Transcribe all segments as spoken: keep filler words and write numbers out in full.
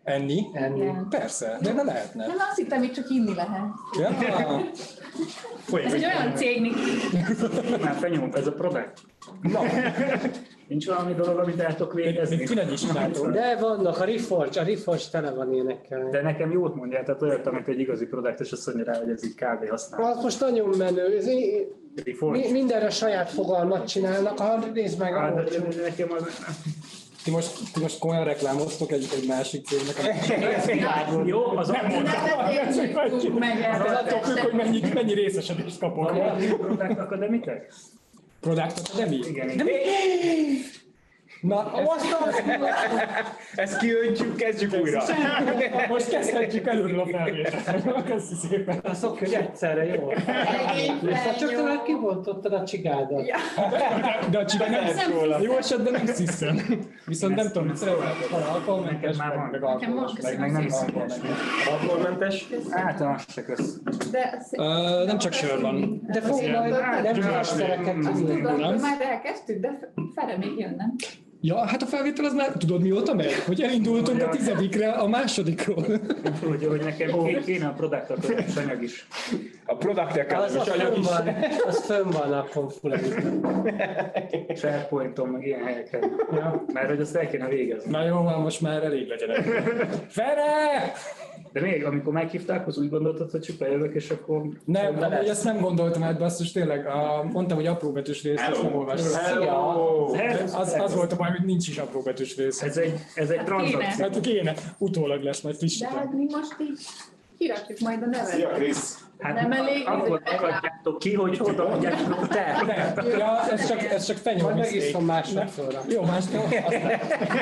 Enni? Enni. Persze, de ne lehetne. Nem, azt hittem, itt csak inni lehet. Ja. Ez egy olyan cégnek. Már fenyom, ez a product. Na. Nincs valami dolog, amit el tudok végezni? Ti nem is csináltok. De vannak, a Reforge, a Reforge tele van ilyenekkel. De nekem jót mondjál, tehát olyat, amit egy igazi product, és azt mondja rá, hogy ez így kávé használ. Az most nagyon menő. Ez í- Reforge? mi- mindenre saját fogalmat csinálnak, ha nézd meg a Hát, de Reforge. nekem az... Ti most, ti most komolyan reklámoztok egy, egy másik cégnek. Jó, az Nem mondtam, ez attól függ, hogy mennyi, mennyi részesedést kapok. a Product Academitek? Product Academy? Igen, De mi? Na, most Ezt kiöntjük, kezdjük újra. most kezdhetjük előről a felvételt. Köszi szépen. Azok, hogy egyszerre jó. Ha csak talán kibontottad a csigádat. De a csiga nem lesz róla. Jó esetben nem hiszem. Viszont nem tudom, hogy szeretnél van alkoholmentes, Már van. meg Nekem van, alkoholos. köszönöm meg nem szépen. Alkoholmentes? Általános se kösz. De az- Ö, nem csak sör van. De fog majd nem flastereket Azt tudni. tudom, Nem? hogy már elkezdtük, de Fere még jönne. Ja, hát a felvétel az már, tudod mióta megy? Hogy elindultunk a tizedikre, a másodikról. Hogy, hogy nekem ké- kéne a Product Academics anyag is. A Product Az, Academy az, anyag fönn is. van, az fönn van a konfulenben. SharePointon, meg ilyen helyeken. Ja. Mert hogy azt el kéne végezni. Na jó, van, most már elég legyen. Fere! De még, amikor meghívták, az úgy gondoltad, hogy csak bejövök, és akkor... Nem, amúgy ezt nem gondoltam át, basszus, tényleg. A, mondtam, hogy apróbetűs részt, ezt nem olvastam. Hello! Az, az volt a baj, hogy nincs is apróbetűs rész. Ez egy, ez egy tranzakció. Hát kéne, utólag lesz majd De frissíteni. hát mi most így kirakjuk majd a nevet. Szia, Krisz! Hát Nem elég, akkor ez egy akadjátok ki, hogy odaadjátok te. De, ja, ez csak, ez csak fenyő Majd mistake. megiszom másodszorra. Jó, más jó. aztán-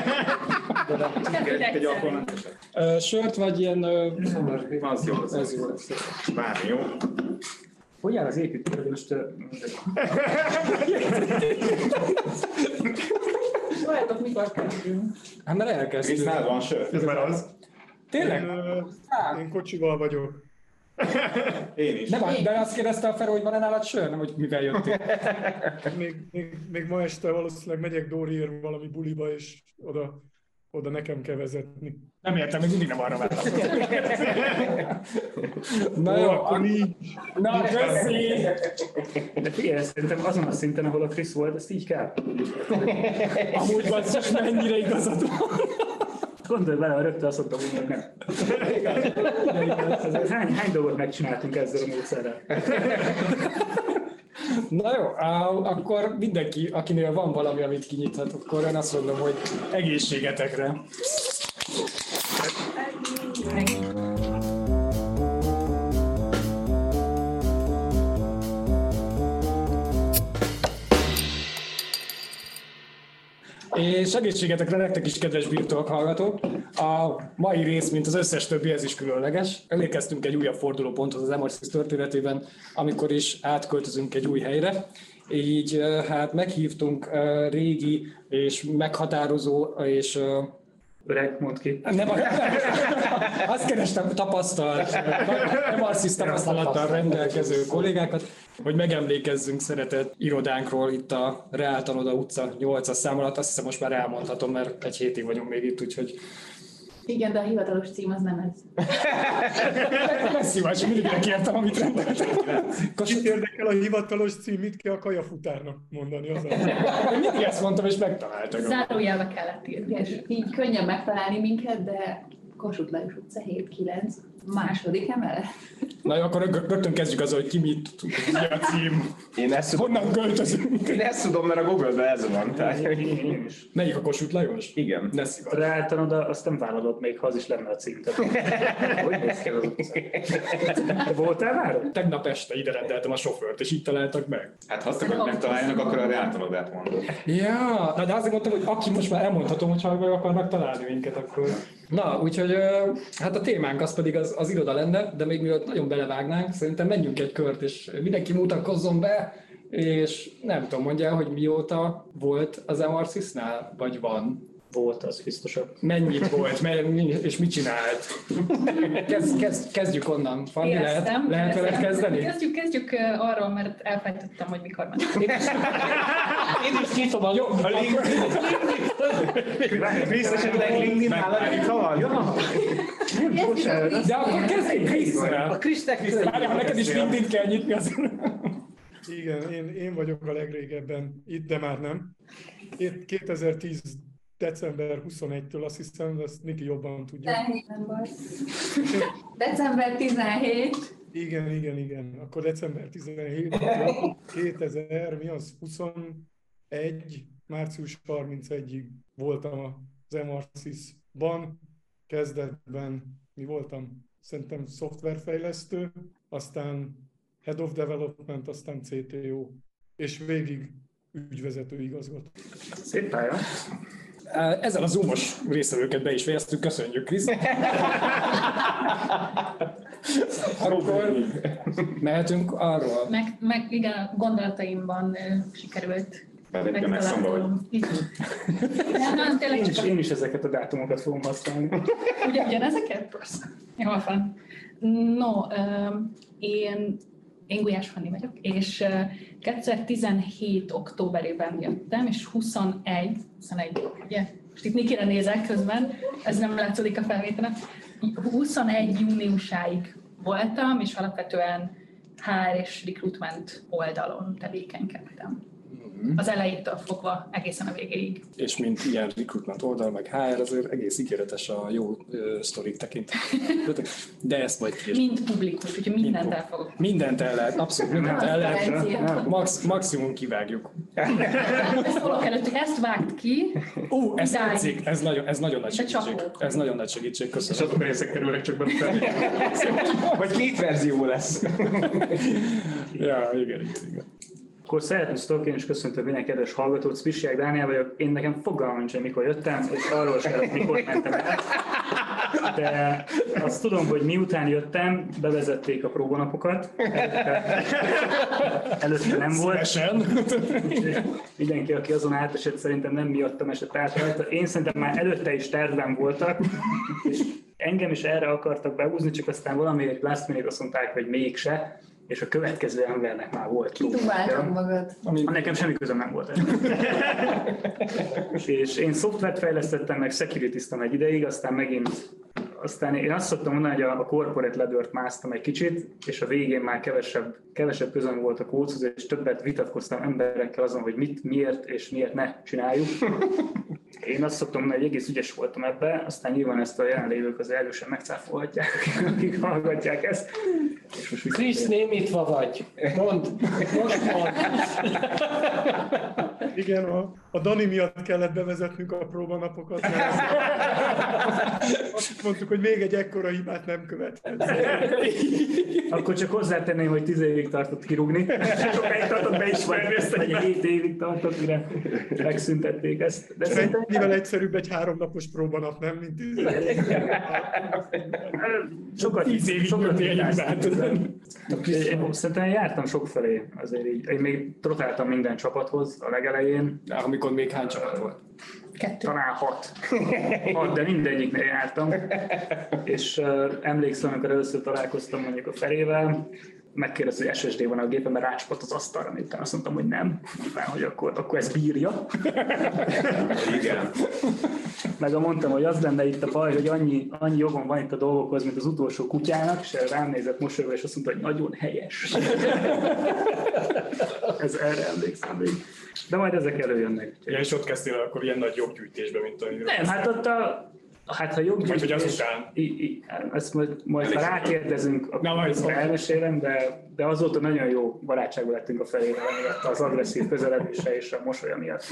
Egy alkoholmentes. Ö, Sört vagy ilyen... ö, Az jó, az Ez jó lesz. Bármi jó. Hogy áll az építőd most? Várjátok, mikor kezdünk. Hát már elkezdtük. Krisz, nálad van sör? Ez már az. Tényleg? Én, ö, én kocsival vagyok. Én is. Nem, de azt kérdezte a Fero, hogy van-e nálad sör, nem, hogy mivel jöttél. Még, még, még ma este valószínűleg megyek Dóriért valami buliba, és oda, oda nekem kell vezetni. Nem értem, még mindig nem arra vártam. Na Ó, jó, akkor nincs. na köszi! De figyelj, szerintem azon a szinten, ahol a Krisz volt, ezt így kell. Amúgy basszus, mennyire igazad van. Gondolj bele, ha rögtön azt mondtam, hogy nem. Ez hány, hány dolgot megcsináltunk ezzel a módszerrel? Na jó, á, akkor mindenki, akinél van valami, amit kinyithat, akkor én azt mondom, hogy egészségetekre. És egészségetekre nektek is, kedves birtok hallgatók! A mai rész, mint az összes többi, ez is különleges. Elérkeztünk egy újabb fordulóponthoz az Emorsis történetében, amikor is átköltözünk egy új helyre. Így eh, hát meghívtunk eh, régi és meghatározó és eh, Öreg, mondd ki. nem, nem, azt kerestem, tapasztalt, Emorsis tapasztalattal rendelkező kollégákat, hogy megemlékezzünk szeretett irodánkról itt a Reál Tanoda utca nyolcas szám alatt. Azt hiszem, most már elmondhatom, mert egy hétig vagyunk még itt, úgyhogy Igen, de a hivatalos cím az nem ez. lesz szívács, mindig elkértem, amit rendeltem. Kit érdekel a hivatalos cím, mit kell a kajafutárnak mondani az a... Mindig ezt mondtam, és megtaláltak. Zárójelbe kellett írni, és így könnyen megtalálni minket, de Kossuth Lajos utca hét kilenc, második emelet. Na jó, akkor rög- rögtön kezdjük azzal, hogy ki mit tud, mi a cím. Én ezt tudom, Honnan költözünk? én ezt tudom, mert a Google-ben ez van. Tehát, Én, én is. Melyik a Kossuth Lajos? igen. Ne szívacs. Reáltan oda, azt nem vállalod még, ha az is lenne a cím. Tehát, hogy néz ki az utca? Te voltál már? Tegnap este ide rendeltem a sofőrt, és így találtak meg. Hát ha azt akarod megtaláljanak, akkor a reáltanodát mondod. Ja, na de azért mondtam, hogy aki most már elmondhatom, hogy ha meg akarnak találni minket, akkor... Na, úgyhogy ö, hát a témánk az pedig az, az iroda lenne, de még mielőtt nagyon belevágnánk, szerintem menjünk egy kört, és mindenki mutatkozzon be, és nem tudom, mondja, hogy mióta volt az Emarsisnál, vagy van. Volt, az biztosabb. Mennyit volt, me- mi- és mit csinált? Kezd, kezd, kezdjük onnan. Fanni, lehet, Éreztem, lehet veled éreztem. kezdeni? Kezdjük, kezdjük uh, arról, mert elfejtettem, hogy mikor mentem. Én is nyitom a jobb. A Krisz esetleg LinkedIn nálad itt van? Ja. De akkor kezdjük Krisztel. A Krisztek Várjál, ha neked is LinkedIn kell nyitni, az... Igen, én, én vagyok a legrégebben itt, de már nem. kétezer-tíz december huszonegyedikétől azt hiszem, de ezt Niki jobban tudja. tizenhétben volt. december tizenhét. Igen, igen, igen. Akkor december tizenhét, kétezer, mi az? huszonegy, március harmincegyedikéig voltam az Emarsis-ban. Kezdetben mi voltam? Szerintem szoftverfejlesztő, aztán Head of Development, aztán cé té o, és végig ügyvezető igazgató. Szép pálya. Ezzel a zoomos résztvevőket be is fejeztük, köszönjük, Krisz. Akkor mehetünk arról. Meg, meg igen, a gondolataimban uh, sikerült. Belépjen meg szomba, hogy... Így. Nem, nem, tényleg Én csak is, a... én is ezeket a dátumokat fogom használni. Ugye, ugyanezeket? Persze. Jól van. No, um, én, én Gulyás Fanni vagyok, és uh, kétezer-tizenhét októberében jöttem, és huszonegy, huszonegy, ugye? Most itt Nikire nézek közben, ez nem látszódik a felvételen. huszonegy júniusáig voltam, és alapvetően há er és recruitment oldalon tevékenykedtem. Az elejétől fogva egészen a végéig. És mint ilyen recruitment oldal, meg há er, azért egész ígéretes a jó uh, sztorik tekintetében. De ezt majd később. Mind publikus, úgyhogy mindent el fogok. Mindent el lehet, abszolút mindent el lehet. Konferencia. Max, maximum kivágjuk. Ezt szólok előtt, hogy ezt vágt ki. Ó, ez Idáig. tetszik, ez nagyon, ez nagyon nagy De csak segítség. ók. Ez nagyon nagy segítség, És köszönöm. azok a részek kerülnek csak belőle. Vagy két verzió lesz. Ja, igen, igen. Akkor szeretném szólni, én is köszöntöm minden kedves hallgatót, Spissiák Dániel vagyok. Én nekem fogalmam nincs, hogy mikor jöttem, és arról sem, hogy mikor mentem el. De azt tudom, hogy miután jöttem, bevezették a próbanapokat. Előtte, előtte nem volt. Szívesen. Úgyhogy mindenki, aki azon átesett, szerintem nem miattam esett át rajta. Én szerintem már előtte is tervben voltak, és engem is erre akartak behúzni, csak aztán valamiért last minute azt mondták, hogy mégse, és a következő embernek már volt Kidubáltad magad. Ami Nekem semmi közöm nem volt. És én szoftvert fejlesztettem, meg security-ztem egy ideig, aztán megint, aztán én azt szoktam mondani, hogy a corporate ladder-t másztam egy kicsit, és a végén már kevesebb, kevesebb közöm volt a kódhoz, és többet vitatkoztam emberekkel azon, hogy mit, miért és miért ne csináljuk. Én azt szoktam mondani, hogy egész ügyes voltam ebbe, aztán nyilván ezt a jelenlévők az erősen megcáfolhatják, akik hallgatják ezt. És most Krisz, némítva vagy. Mondd, most mondd. Igen, a, a Dani miatt kellett bevezetnünk a próbanapokat, mert azt mondtuk, hogy még egy ekkora hibát nem követhetsz. Akkor csak hozzátenném, hogy tíz évig tartott kirúgni. Sokáig tartott beismerni ezt, vagy hét évig tartott, mire megszüntették ezt. De szerintem Mivel egyszerűbb egy háromnapos próbanap, nem? Mint tíz. sokat tíz évig sokat jöttél egy hibáztam. hibát. Én szerintem jártam sokfelé, azért így. Én még trotáltam minden csapathoz a legelején. Amikor még hány csapat volt? Kettő. Talán hat. hat, de mindegyiknél jártam. És uh, emlékszem, amikor először találkoztam mondjuk a Ferével, megkérdezte, hogy es es dé van a gépemben, rácsapott az asztalra, miután azt mondtam, hogy nem. Nyilván, hogy akkor, akkor ez bírja. Igen. Meg mondtam, hogy az lenne itt a baj, hogy annyi, annyi jogom van itt a dolgokhoz, mint az utolsó kutyának, és rám nézett mosolyogva, és azt mondta, hogy nagyon helyes. Ez erre emlékszem még. De majd ezek előjönnek. Ja, és ott kezdtél akkor ilyen nagy joggyűjtésbe, mint amiről. Nem, hát ott a... Hát ha Vagy hogy joggyűjtés... azután. I, I, ezt majd, majd ha rákérdezünk, akkor Na, majd ezt szól. elmesélem, de, de azóta nagyon jó barátságban lettünk a felével, miatt az agresszív közeledése és a mosolya miatt.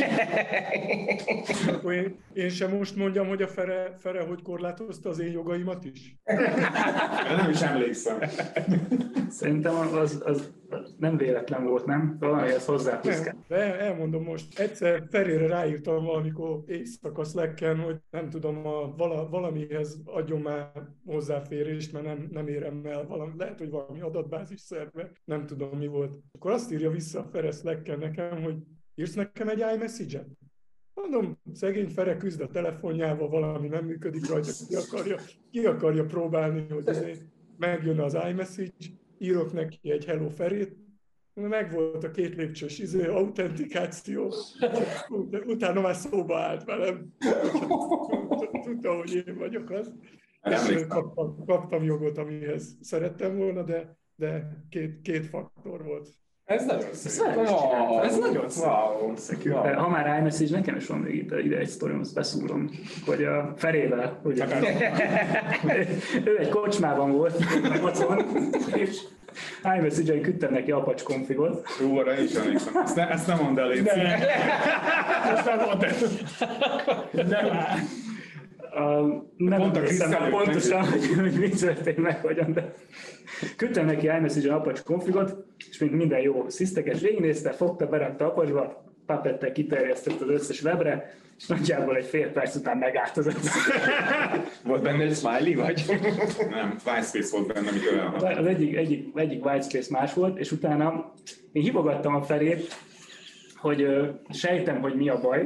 Akkor én, én sem most mondjam, hogy a Fere, Fere hogy korlátozta az én jogaimat is. Nem is emlékszem. Szerintem az, az, az nem véletlen volt, nem? Valamihez hozzáfűzke. Nem, de elmondom most. Egyszer Ferére ráírtam valamikor éjszaka Slacken, hogy nem tudom, a vala, valamihez adjon már hozzáférést, mert nem, nem érem el. Valami, lehet, hogy valami adatbázis szerve, nem tudom mi volt. Akkor azt írja vissza a Fere Slacken nekem, hogy írsz nekem egy iMessage-et? Mondom, szegény Fere küzd a telefonjával, valami nem működik rajta, ki akarja, ki akarja próbálni, hogy azért megjön az iMessage, írok neki egy Hello Ferét, megvolt a két lépcsős izé, autentikáció, utána már szóba állt velem, tudta, hogy én vagyok az. Kaptam, kaptam jogot, amihez szerettem volna, de, de két, két faktor volt. Ez nagyon szép. Wow. Ez nagyon szép. Wow. Wow. Ha már iMessage, nekem is van még itt ide egy sztorim, azt beszúrom, hogy a Ferével, ugye, ő egy kocsmában volt, macon, és iMessage-en küldtem neki Apache configot. Jó, arra én is emlékszem. Ezt, ne, ezt nem mondd el, légy szíves. Ezt nem mondd el. Nem áll. Uh, nem Pont a emlékszem Krisztel pontosan, hogy, hogy mi történt meg, hogyan, de küldtem neki iMessage-en Apache configot, és mint minden jó szisztekes végignézte, fogta, berakta Apache-ba, Puppet-tel kiterjesztett az összes webre, és nagyjából egy fél perc után megállt az összes. Volt benne egy smiley, vagy? Nem, whitespace volt benne, amit olyan. Az egyik, egyik, egyik whitespace más volt, és utána én hívogattam a Ferét, hogy uh, sejtem, hogy mi a baj.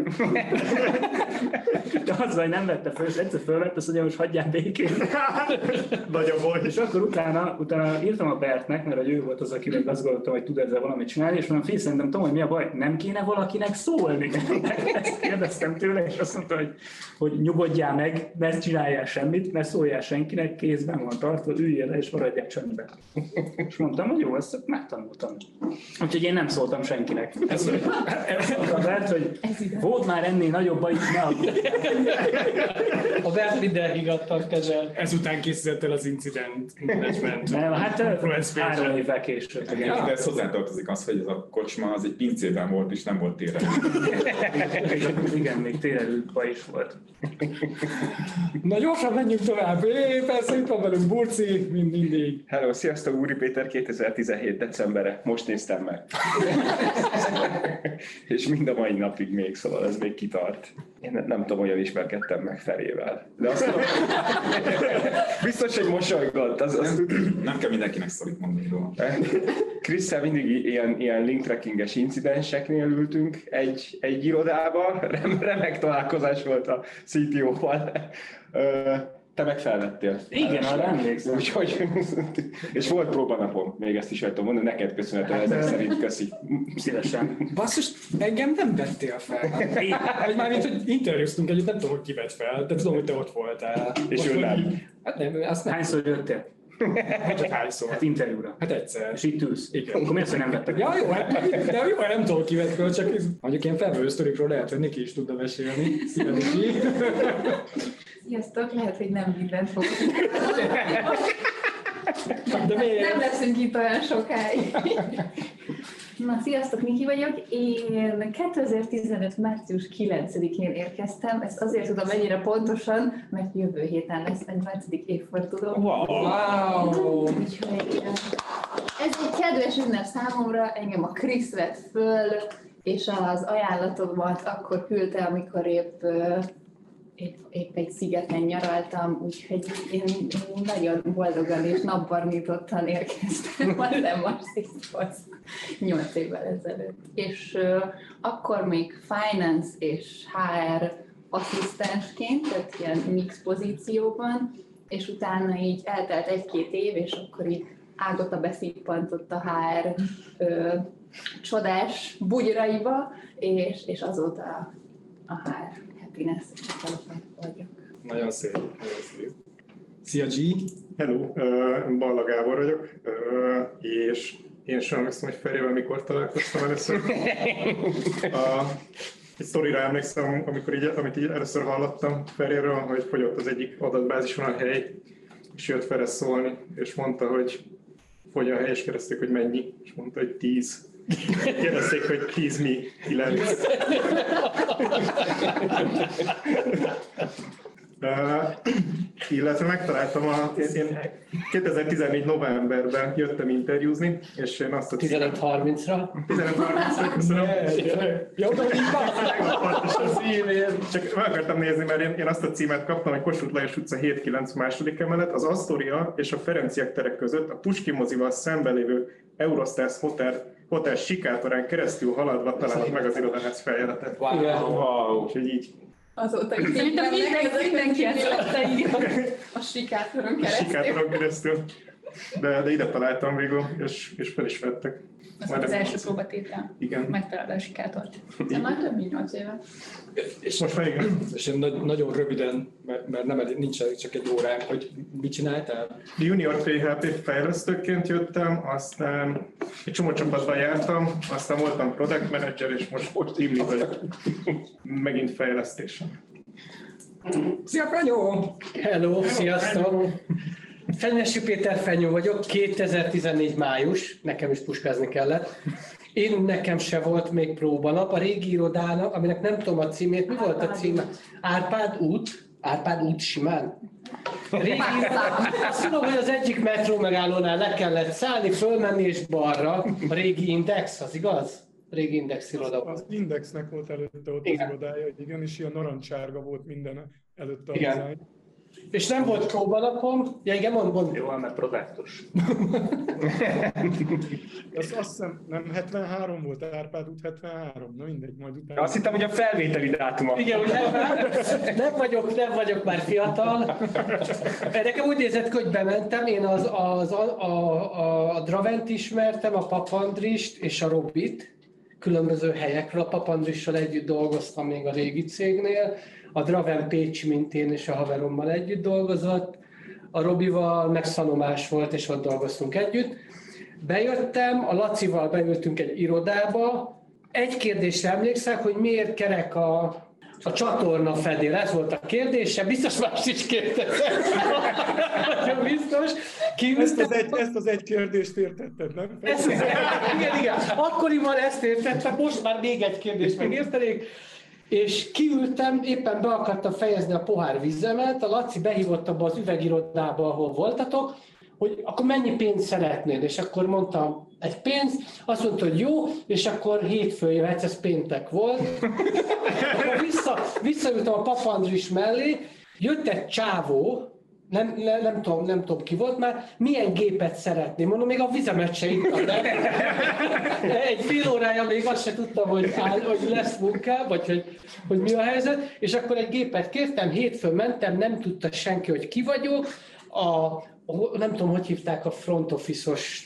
De az, hogy nem vette föl, és egyszer fölvett, azt mondja, most hagyjál békén. Nagy a baj. És akkor utána, utána írtam a Bertnek, mert ő volt az, akivel azt gondoltam, hogy tud ezzel valamit csinálni, és mondom, fél, szerintem tudom, hogy mi a baj, nem kéne valakinek szólni. Ezt kérdeztem tőle, és azt mondta, hogy, hogy nyugodjál meg, ne csináljál semmit, ne szóljál senkinek, kézben van tartva, üljél le, és maradjál csöndben. És mondtam, hogy jó, ezt megtanultam. Úgyhogy én nem szóltam senkinek. Ez, ez a Bert, hogy volt már ennél nagyobb baj, ne aggódj. A Bert minden higgadtan kezel. Ezután készített el az incident management. Nem, hát három évvel később. De ez hozzátartozik az, hogy ez a kocsma az egy pincében volt, és nem volt téren. Igen, még térelőkba is volt. Na gyorsan menjünk tovább. É, persze itt van velünk Burci, mint mindig. Hello, sziasztok, Úri Péter, kétezer-tizenhét decembere, most néztem meg. És mind a mai napig még, szóval ez még kitart. Én nem, nem tudom, hogyan ismerkedtem meg Ferével. De azt tudom, biztos, hogy mosolygott. Az, az nem, nem kell mindenkinek szorít mondani róla. Krisszel mindig ilyen, ilyen link trackinges incidenseknél ültünk egy, egy irodában, Rem, remek találkozás volt a cé té ó-val. Te meg felvettél. Igen, arra emlékszem. Úgyhogy, és volt próbanapom, még ezt is el tudom mondani, neked köszönhetem, ezek szerint köszi. Szívesen. Basszus, engem nem vettél fel. Hát, mármint, hogy interjúztunk együtt, nem tudom, hogy ki vett fel, de tudom, hogy te ott voltál. És ő nem. Hát nem, azt nem. Hányszor jöttél? Hát csak hányszor. Hát interjúra. Hát egyszer. És itt ülsz. Igen. Akkor miért, hogy nem vettek? Ja, jó, hát, de jó, nem tudom, ki vett fel, csak ez, mondjuk ilyen felvevő sztorikról lehet, hogy Niki is tudna mesélni. Szia, Niki. Sziasztok, lehet, hogy nem mindent fogok. De miért? Nem leszünk itt olyan sokáig. Na, sziasztok, Niki vagyok. Én kétezer-tizenöt március kilencedikén érkeztem. Ezt azért tudom ennyire pontosan, mert jövő héten lesz egy nyolcadik évforduló. Wow! Úgyhogy ez egy kedves ünnep számomra, engem a Krisz vett föl, és az ajánlatomat akkor küldte, amikor épp Épp, épp egy szigeten nyaraltam, úgyhogy én, én nagyon boldogan és napbarnítottan érkeztem az em er six-hoz nyolc évvel ezelőtt. És uh, akkor még finance és há er asszisztensként, tehát ilyen mix pozícióban, és utána így eltelt egy-két év, és akkor így Ágota beszippantott a há er uh, csodás bugyraiba, és, és azóta a, a há er happiness vagyok. Nagyon szép, nagyon szép. Szia, G! Hello, uh, Balla Gábor vagyok, uh, és én sem emlékszem, hogy Ferével mikor találkoztam először. Uh, egy sztorira emlékszem, amikor így, amit így először hallottam Feréről, hogy fogyott az egyik adatbázison a hely, és jött Fere szólni, és mondta, hogy fogy a hely, és kérdezték, hogy mennyi, és mondta, hogy tíz. Kérdezték, hogy tíz mi, kilenc. Uh, illetve megtaláltam, a, én kétezer-tizennégy novemberben jöttem interjúzni, és én azt a tizenöt harmincra. tizenöt harmincra, köszönöm. Jó, de az e-mail. Csak meg akartam nézni, mert én, én azt a címet kaptam, hogy Kossuth Lajos utca hét kilenc második emelet, az Astoria és a Ferenciek terek között a Puskin mozival szemben lévő Eurostars Hotel, hotel sikátorán keresztül haladva találod meg az irodaház feljáratát. Wow. Úgyhogy így. Azóta is Szerintem mindenki, mindenki ezt látta, igen. a sikátoron A keresztül. sikátoron keresztül. De, de ide találtam végül, és, és fel is vettek. Ez volt az első próbatétel. Igen. Megtalálta a sikátort. De már több mint nyolc éve. És most már igen. És én nagy, nagyon röviden, mert, mert nem elég, nincs elég csak egy óránk, hogy mit csináltál? Junior pé há pé fejlesztőként jöttem, aztán egy csomó csapatban jártam, aztán voltam product manager, és most, most team lead vagyok. Megint fejlesztésen. Szia, Fenyó! Hello, sziasztok! Fenyesi Péter Fenyő vagyok, kétezer-tizennégy május, nekem is puskázni kellett. Én nekem se volt még próbanap, a régi irodának, aminek nem tudom a címét, mi volt a címe? Árpád út? Árpád út simán? Régi iroda, azt tudom, hogy az egyik metró megállónál le kellett szállni, fölmenni és balra. A régi Index, az igaz? A régi Index iroda volt. Az Indexnek volt előtte ott Igen. az irodája, igen, és ilyen narancsárga volt minden előtte a Igen. design. És nem volt próbanapom. Ja, igen, mond, mond. Jó, mert produktos. Az azt hiszem, nem hetvenhárom volt, Árpád út hetvenhárom, na mindegy, majd utána. Azt hittem, hogy a felvételi dátuma. Igen, ugye nem vagyok, nem vagyok már fiatal. Nekem úgy nézett ki, hogy bementem, én az, az, a, a, a Dravent ismertem, a Papandrist és a Robit, különböző helyekről. A Papandrissal együtt dolgoztam még a régi cégnél, a Draven Pécsi, mint én és a haverommal együtt dolgozott, a Robival meg Szanomás volt, és ott dolgoztunk együtt. Bejöttem, a Lacival beültünk egy irodába, egy kérdésre emlékszek, hogy miért kerek a, a csatorna fedél, ez volt a kérdése, biztos más is kérdezett. Nagyon biztos. Ezt az, egy, ezt az egy kérdést értetted, nem? Ezt az, igen, igen. Akkoriban ezt értettem, most már még egy kérdést megértenék. És kiültem, éppen be akartam fejezni a pohár vízemet, a Laci behívott abba az üvegirodába, ahol voltatok, hogy akkor mennyi pénzt szeretnéd, és akkor mondtam egy pénzt, azt mondta, hogy jó, és akkor hétfőn jöhetsz, ez péntek volt. Akkor vissza, visszaültem a Papandris mellé, jött egy csávó, nem, nem, nem, tudom, nem tudom ki volt már, milyen gépet szeretném, mondom, még a vizemet se ittam, de egy fél órája még azt se tudtam, hogy, áll, hogy lesz munká, vagy hogy, hogy mi a helyzet, és akkor egy gépet kértem, hétfőn mentem, nem tudta senki, hogy ki vagyok, a, nem tudom, hogy hívták a front office-os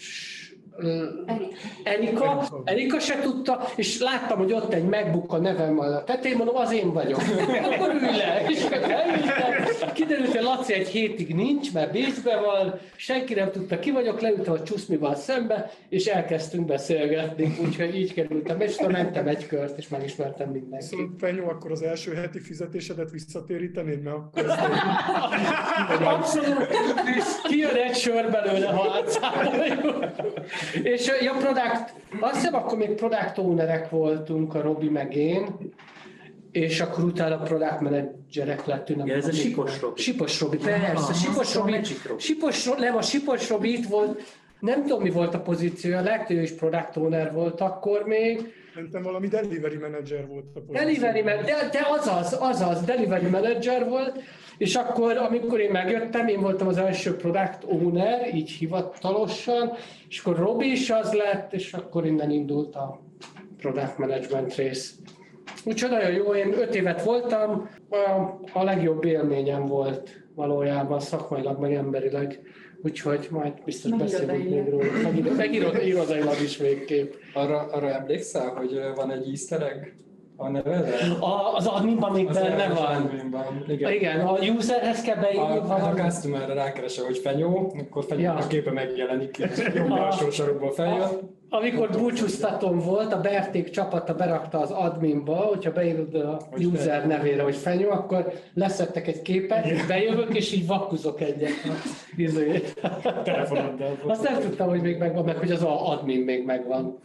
Erika, Erika se tudta, és láttam, hogy ott egy MacBook a nevemmel a tetején, mondom, az én vagyok. Akkor ülj le, és elültem. Kiderült, hogy Laci egy hétig nincs, mert Bécsben van, senki nem tudta, ki vagyok, leültem a Csuszmival szembe, és elkezdtünk beszélgetni, úgyhogy így kerültem, és akkor mentem egy kört, és megismertem mindenkit. Szóval Fenyó, akkor az első heti fizetésedet visszatérítenéd, mert akkor ezt abszolút, kijön egy sör belőle, ha átszámoljuk. És ja, product, azt hiszem, akkor még product ownerek voltunk, a Robi meg én, és akkor utána product managerek lettünk. Ja, ez a Sipos Robi. Sipos Robi, persze. Sipos Robi, Sipos Robi, nem, a Sipos Robi itt volt, nem tudom, mi volt a pozíciója, legtöbb is product owner volt akkor még. Szerintem valami delivery manager volt a pozíció. Delivery manager, de, de azaz, azaz, delivery manager volt, és akkor, amikor én megjöttem, én voltam az első product owner, így hivatalosan, és akkor Robi is az lett, és akkor innen indult a product management rész. Úgyhogy nagyon jó, én öt évet voltam, a, a legjobb élményem volt valójában szakmailag, meg emberileg. Úgyhogy majd biztos Meg beszélünk még róla. Meg, iro- meg iro- irodailag is végképp. Arra, arra emlékszel, hogy van egy easter egg a nevedre? A, az adminban még benne van. Adminban, igen. Igen, a userhez kell beírni A, a valami. customerre rákeresel, hogy Fenyó, akkor Fenyónak Ja. képe megjelenik, jobb alsó sarokból feljön. Amikor búcsúztatom volt, a Berték csapata berakta az adminba, hogyha beírod a Hogy user Fenyő. nevére, hogy Fenyő, akkor leszettek egy képet, és bejövök, és így vakuzok egyet. Izé. Telefonoddal. Azt nem tudtam, hogy még megvan, meg hogy az a admin még megvan.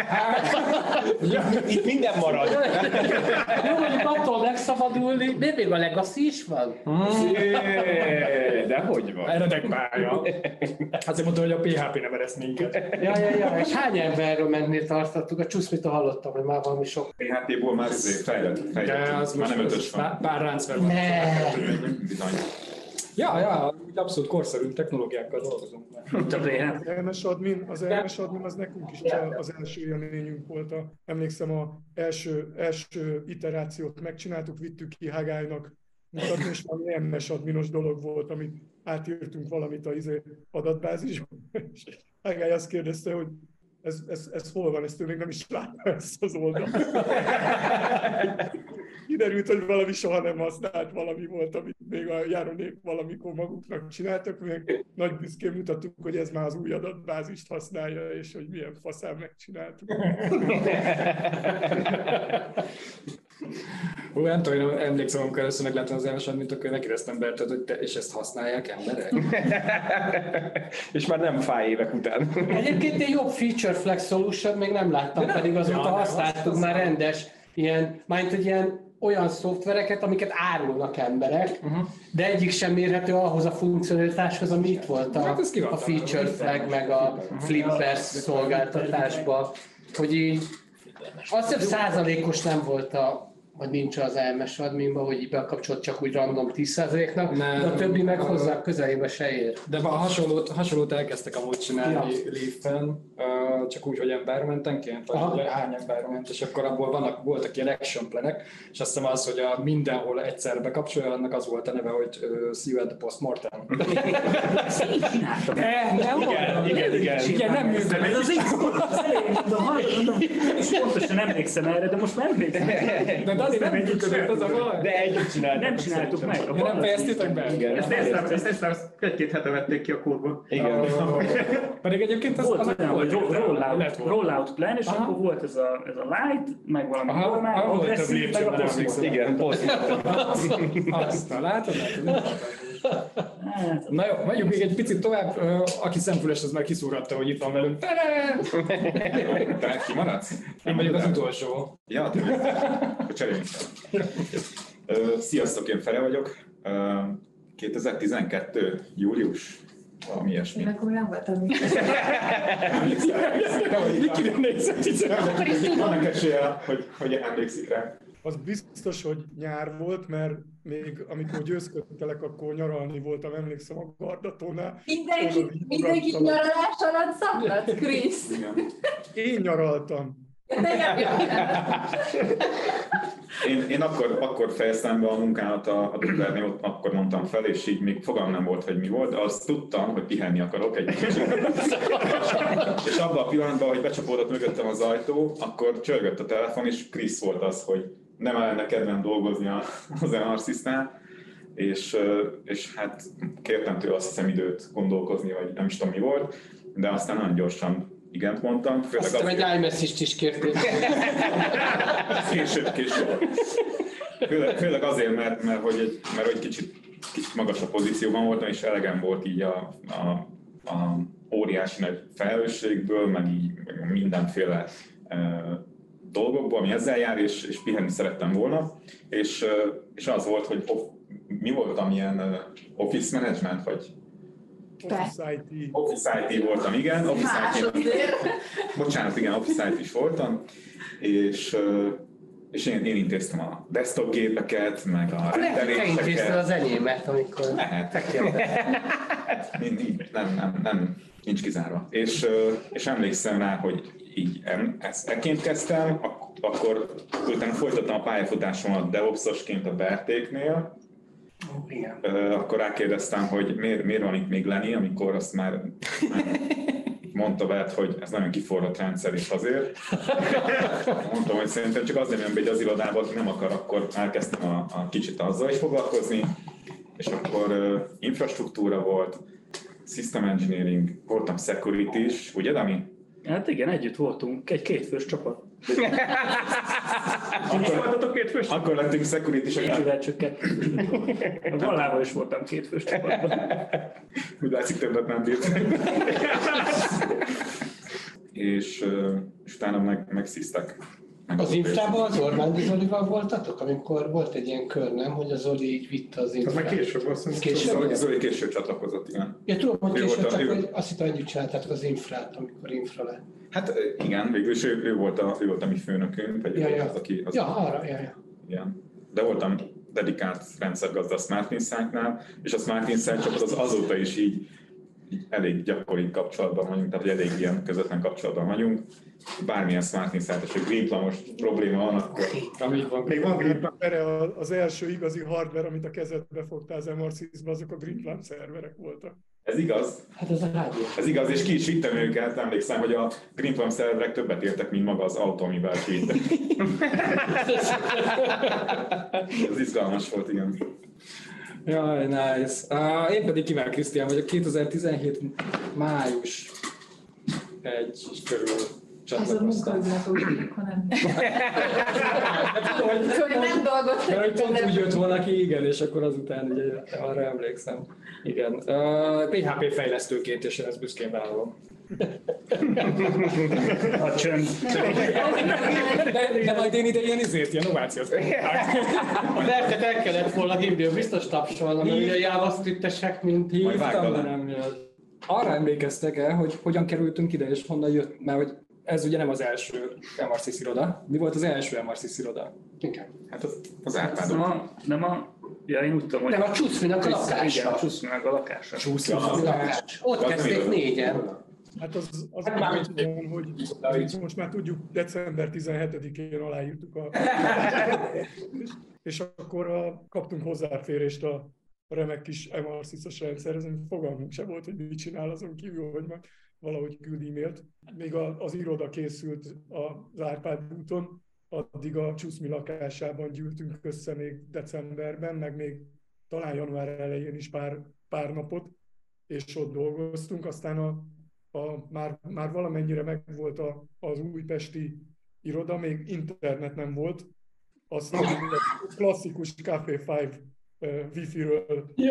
Itt minden marad. Jó, mondjuk attól megszabadulni, de még a Legacy is van? Jé, de hogy van? Eredek pálya. Azért mondta, hogy a pé há pé nem ereszt minket. Ja, ja, ja, és hány emberről mennél tartottuk? A Csuszmitól hallottam, hogy már valami sok. pé há pé-ból már fejlett, De fejlett. az Már most nem ötös van. pár, pár ráncver van. Ne. Bizony. Ja, ja, úgy abszolút korszerű technológiákkal dolgozunk. Az el em es admin, az el em es admin az nekünk is az első élményünk volt. A, emlékszem, az első, első iterációt megcsináltuk, vittük ki Hagálynak mutatni, és valami el em es adminos dolog volt, amit átírtunk valamit a izé adatbázisba. És Hagály azt kérdezte, hogy ez, ez, ez hol van, ezt ő még nem is látta ezt az oldalt. Kiderült, hogy valami soha nem használt valami volt, amit még a járónék valamikor maguknak csináltak, meg nagy büszkén mutattuk, hogy ez már az új adatbázist használja, és hogy milyen faszán megcsináltuk. Ó, nem tudom, én emlékszem, amikor először megláttam az elmes admint, akkor megkérdeztem Bertet, hogy te, és ezt használják emberek? És már nem fáj évek után. Egyébként egy jobb feature flag solution még nem láttam, nem, pedig azóta ja, használtuk az már az rendes, ilyen, majd egy ilyen olyan szoftvereket, amiket árulnak emberek, uh-huh. de egyik sem mérhető ahhoz a funkcionalitáshoz, ami itt volt a, hát a feature flag, meg a flippers szolgáltatásban, hogy így azt hiszem százalékos nem volt a, vagy nincs az el em es adminban, hogy így bekapcsolt csak úgy random tíz százaléknak, de a többi meg hozzá közelébe se ér. De a hasonlót, hasonlót elkezdtek amúgy csinálni ja. Leaf-en, csak úgy, hogy environmentenként, vagy hány environment, és akkor abból vannak, voltak ilyen action planek, és azt hiszem az, hogy a mindenhol egyszer bekapcsolja, annak az volt a neve, hogy uh, see you at the postmortem. Nem, igen, igen, igen, nem működik. Ez az az elején mondom, mondom, és pontosan emlékszem erre, de most már emlékszem. De Dani nem működött, az a baj. De együtt csináltuk. Nem csináltuk meg. Ja, nem fejeztétek be? Ezt néztem, ezt néztem, egy-két hete vették ki a kódból. Igen. Pedig egyébként az volt olyan, hogy rollout plan, és akkor volt ez a light, meg valami normál, agresszív, meg a post. Igen, post. Azt, látod? Na jó, menjünk még egy picit tovább. Aki szemfüles, az már kiszúratta, hogy itt van velünk. Te kimaradsz? Én vagyok az utolsó. Ja, te cseréljünk. Sziasztok, én Fere vagyok. kétezer-tizenkettő. július. Valami ilyesmi. Én akkor nem voltam mit. Mikire nézett így? Annak esélye, hogy, hogy emlékszik rá. Az biztos, hogy nyár volt, mert még amikor győzködtelek, akkor nyaralni voltam, emlékszem a Gardatónál. Mindenki, mindenki nyaralás alatt szakladsz, Krisz. Én nyaraltam. Én, én akkor, akkor fejeztem be a munkámat a, a Duglernél, ott akkor mondtam fel, és így még fogalmam nem volt, hogy mi volt, de azt tudtam, hogy pihenni akarok egy kicsit. És abban a pillanatban, hogy becsapódott mögöttem az ajtó, akkor csörgött a telefon, és Krisz volt az, hogy nem lenne kedvem dolgozni az en er sys-nál, és, és hát kértem tőle azt hiszem időt gondolkozni, vagy nem is tudom mi volt, de aztán nagyon gyorsan igent mondtam. Azt hiszem egy iMessage-t is kértél. Később, később. Főleg, főleg azért, mert, mert, hogy egy, mert hogy kicsit, kicsit magasabb pozícióban voltam, és elegem volt így a, a, a óriási nagy felelősségből, meg így meg mindenféle uh, dolgokból, ami ezzel jár, és, és pihenni szerettem volna. És, uh, és az volt, hogy off, mi voltam ilyen uh, office management, vagy Office i té. Office i té voltam, igen. Office i té. Bocsánat, igen, Office i té is voltam. És, és én, én intéztem a desktop gépeket, meg a rendeléseket. Te intézted az enyémet, amikor te kérdezted. Nem, nem, nem, nincs kizárva. És, és emlékszem rá, hogy így ezt ekként kezdtem, akkor utána folytattam a pályafutásomat DevOps-osként a Bertéknél. Oh, igen. Akkor rákérdeztem, hogy miért, miért van itt még Lenny, amikor azt már, már mondta Bert, hogy ez nagyon kiforrott rendszer, és azért. Mondtam, hogy szerintem csak azért jön be egy az irodában, hogy nem akar, akkor elkezdtem a, a kicsit azzal is foglalkozni, és akkor uh, infrastruktúra volt, system engineering, voltam security is, ugye Dani? Hát igen, együtt voltunk, egy kétfős csapat. Akkor, akkor lettünk security-sek. Egyébként csökkent. A Gallával is voltam kétfős csapatban. Úgy látszik, többet nem bírt. és, és utána meg, megszíztek. Meg az infrában az Ormándi Zolival voltatok, amikor volt egy ilyen kör, nem? Hogy az Zoli így vitte az infrát. Az meg később, azt hiszem. Később? Zoli később csatlakozott, igen. Ja, tudom, hogy ő később, volt a, csak ő... azt hittem, együtt csináltátok az infrát, amikor infra lett. Hát igen, végülis ő, ő, volt, a, ő volt a mi főnökünk, vagy ja, ja. ja. az, aki... Az ja, arra, ja, ja. Igen. De voltam dedikált rendszergazda a SmartInsight-nál, és a SmartInsight csapat az azóta is így, így elég gyakori kapcsolatban vagyunk, tehát elég ilyen közvetlen kapcsolatban vagyunk. Bármilyen SmartInsight-es vagy Greenplum-os probléma van, akkor Még van Greenplum. Erre az első igazi hardware, amit a kezedbe fogtál az em er six-be, azok a Greenplum szerverek voltak. Ez igaz? Hát ez a rádió. Ez igaz, és ki is vittem őket, emlékszem, hogy a Greenplum szerverek többet értek, mint maga az autó, amivel vittem. Ez izgalmas volt, igen. Jaj, nice. Uh, én pedig Kimmel Krisztián vagyok, kétezer-tizenhét május egy körül Ez a csatlakoztam. munkaügynök, hanem. Hogy Nem dolgot. Mert hogy pont úgy jött volna ki, igen, és akkor azután ugye arra emlékszem. Igen. Uh, pé há pé fejlesztőként, és én ezt büszkén vállalom. A csönd. De, de majd én ide ilyen izért, ilyen novációt. A vertet el kellett volna hívni, biztos tapsolna, mert ugye JavaScript-esek, mint hív. Hívtam, de nem jött. Arra emlékeztek el, hogy hogyan kerültünk ide, és honnan jött, mert hogy ez ugye nem az első em er six iroda. Mi volt az első em er six iroda? Igen. Hát az, az Nem Árpádon. a, nem a, ja, én úgy tudom, hogy... Nem, a Csuszminak a lakása. Igen, a Csuszminak a lakása. Lakás. Ott Az kezdték mi? négyen. Hát az, az Hát már úgy tudom, hogy hogy most már tudjuk, december tizenhetedikén aláírtuk a... és akkor a, kaptunk hozzáférést a remek kis em er six-os rendszerhez, ami fogalmunk sem volt, hogy mit csinál azon kívül, hogy már valahogy küld e-mailt. Még a, az iroda készült az Árpád úton, addig a Csuszmi lakásában gyűltünk össze még decemberben, meg még talán január elején is pár, pár napot, és ott dolgoztunk. Aztán a, a, már, már valamennyire megvolt a, az újpesti iroda, még internet nem volt, azt a klasszikus Café öt uh, Wi-Fi-ről. Ja.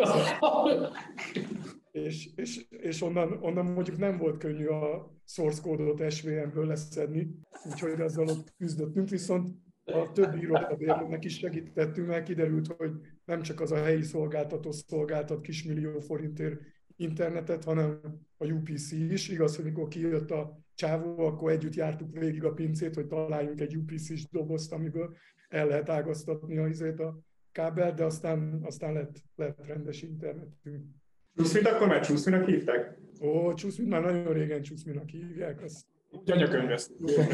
És, és, és onnan, onnan mondjuk nem volt könnyű a source kódot es vé em-ből leszedni, úgyhogy ezzel ott küzdöttünk, viszont a többi irodabérlőnek is segítettünk, mert kiderült, hogy nem csak az a helyi szolgáltató szolgáltat kismillió forintért internetet, hanem a u pé cé is. Igaz, hogy mikor kijött a csávó, akkor együtt jártuk végig a pincét, hogy találjunk egy u pé cés dobozt, amiből el lehet ágaztatni a, a kábelt, de aztán, aztán lett, lett rendes internetünk. Csuszmit akkor már Csuszminak hívták? Ó, Csuszmit már nagyon régen Csuszminak hívják. Azt... Úgy anyakönyvezt.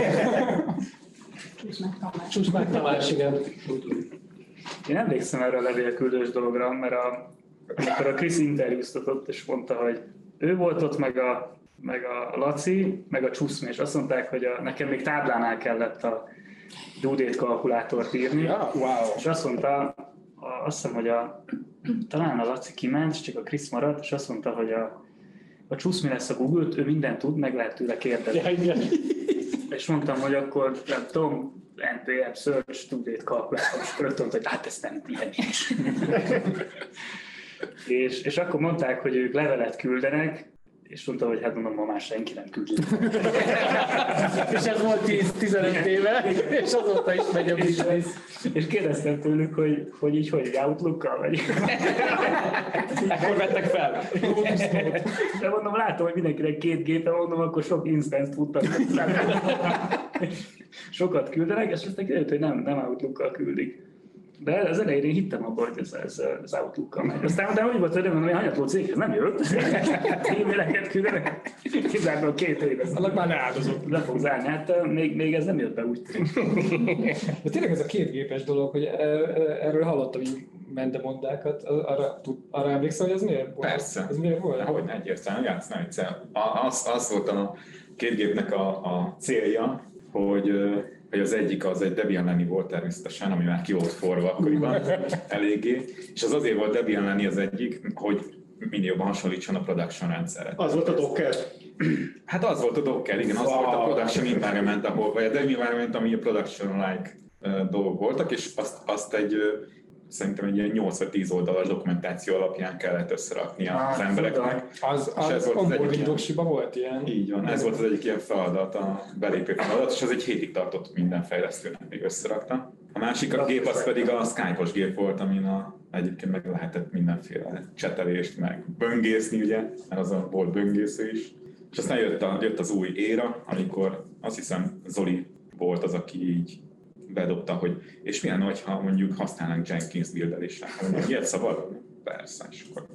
Csuszmák Tamás, igen. Én emlékszem erre a levélküldős dologra, mert a, amikor a Krisz interjúztatott, és mondta, hogy ő volt ott, meg a, meg a Laci, meg a Csuszmi, és azt mondták, hogy a, nekem még táblánál kellett a due-date kalkulátort írni, Ja, wow. és azt mondta, a, azt hiszem, hogy a, talán a Laci kiment, csak a Krisz maradt, és azt mondta, hogy a, a Csuszmi lesz a Google-t, ő mindent tud, meg lehet tőle kérdezni. Ja, igen. És mondtam, hogy akkor nem tudom, en pé em search due-date kalkulátor, és rögtön mondta, hogy hát ezt nem ilyen is. és, és akkor mondták, hogy ők levelet küldenek, és mondta, hogy hát mondom, ma már senki nem küldi. És ez volt tíz-tizenöt éve, és azóta is megy a biznisz. És kérdeztem tőlük, hogy, hogy így, hogy Outlook-kal vagy. Ekkor vettek fel. De mondom, látom, hogy mindenkinek két gépe, mondom, akkor sok instance-t futtak. Sokat küldenek, és aztán kiderült, hogy nem, nem Outlook-kal küldik. De az elején én hittem abban, hogy ez, ez, ez Outlook-kal megy. Aztán de úgy volt, hogy mondom, hogy hanyatló céghez nem jött. E-maileket küldenek. Kizártan két éve. Annak már ne áldozott. Le fog zárni. Hát még, még ez nem jött be úgy. De tényleg ez a kétgépes dolog, hogy erről hallottam így mendemondákat, arra, arra emlékszel, hogy ez miért volt? Persze. Ez miért volt? Hogy egyértelműen játszna egyszer. Az, az volt a két gépnek a, a célja, hogy, hogy az egyik az egy Debian Lenny volt természetesen, ami már ki volt forva akkoriban eléggé, és az azért volt Debian Lenny az egyik, hogy minél jobban hasonlítson a production rendszerre. Az volt a Docker? Hát az volt a Docker, igen, az wow. volt a production environment, ahol, vagy a dev environment, ami a production-like uh, dolgok voltak, és azt, azt egy, uh, szerintem egy ilyen nyolc vagy tíz oldalas dokumentáció alapján kellett összerakni az ah, embereknek. Az, az, az onboarding doksiban volt ilyen. Így van, ez volt az egyik ilyen feladat, a belépő feladat, és az egy hétig tartott, minden fejlesztőnek még összerakta. A másik a gép az pedig a Skype-os gép volt, amin a, egyébként meg lehetett mindenféle csetelést, meg böngészni, ugye, mert az a volt böngésző is. És aztán jött, a, jött az új éra, amikor azt hiszem Zoli volt az, aki így bedobta, hogy és milyen nagy, ha mondjuk használnánk Jenkins buildelésre. Hát, ilyet szabad? Persze, és akkor...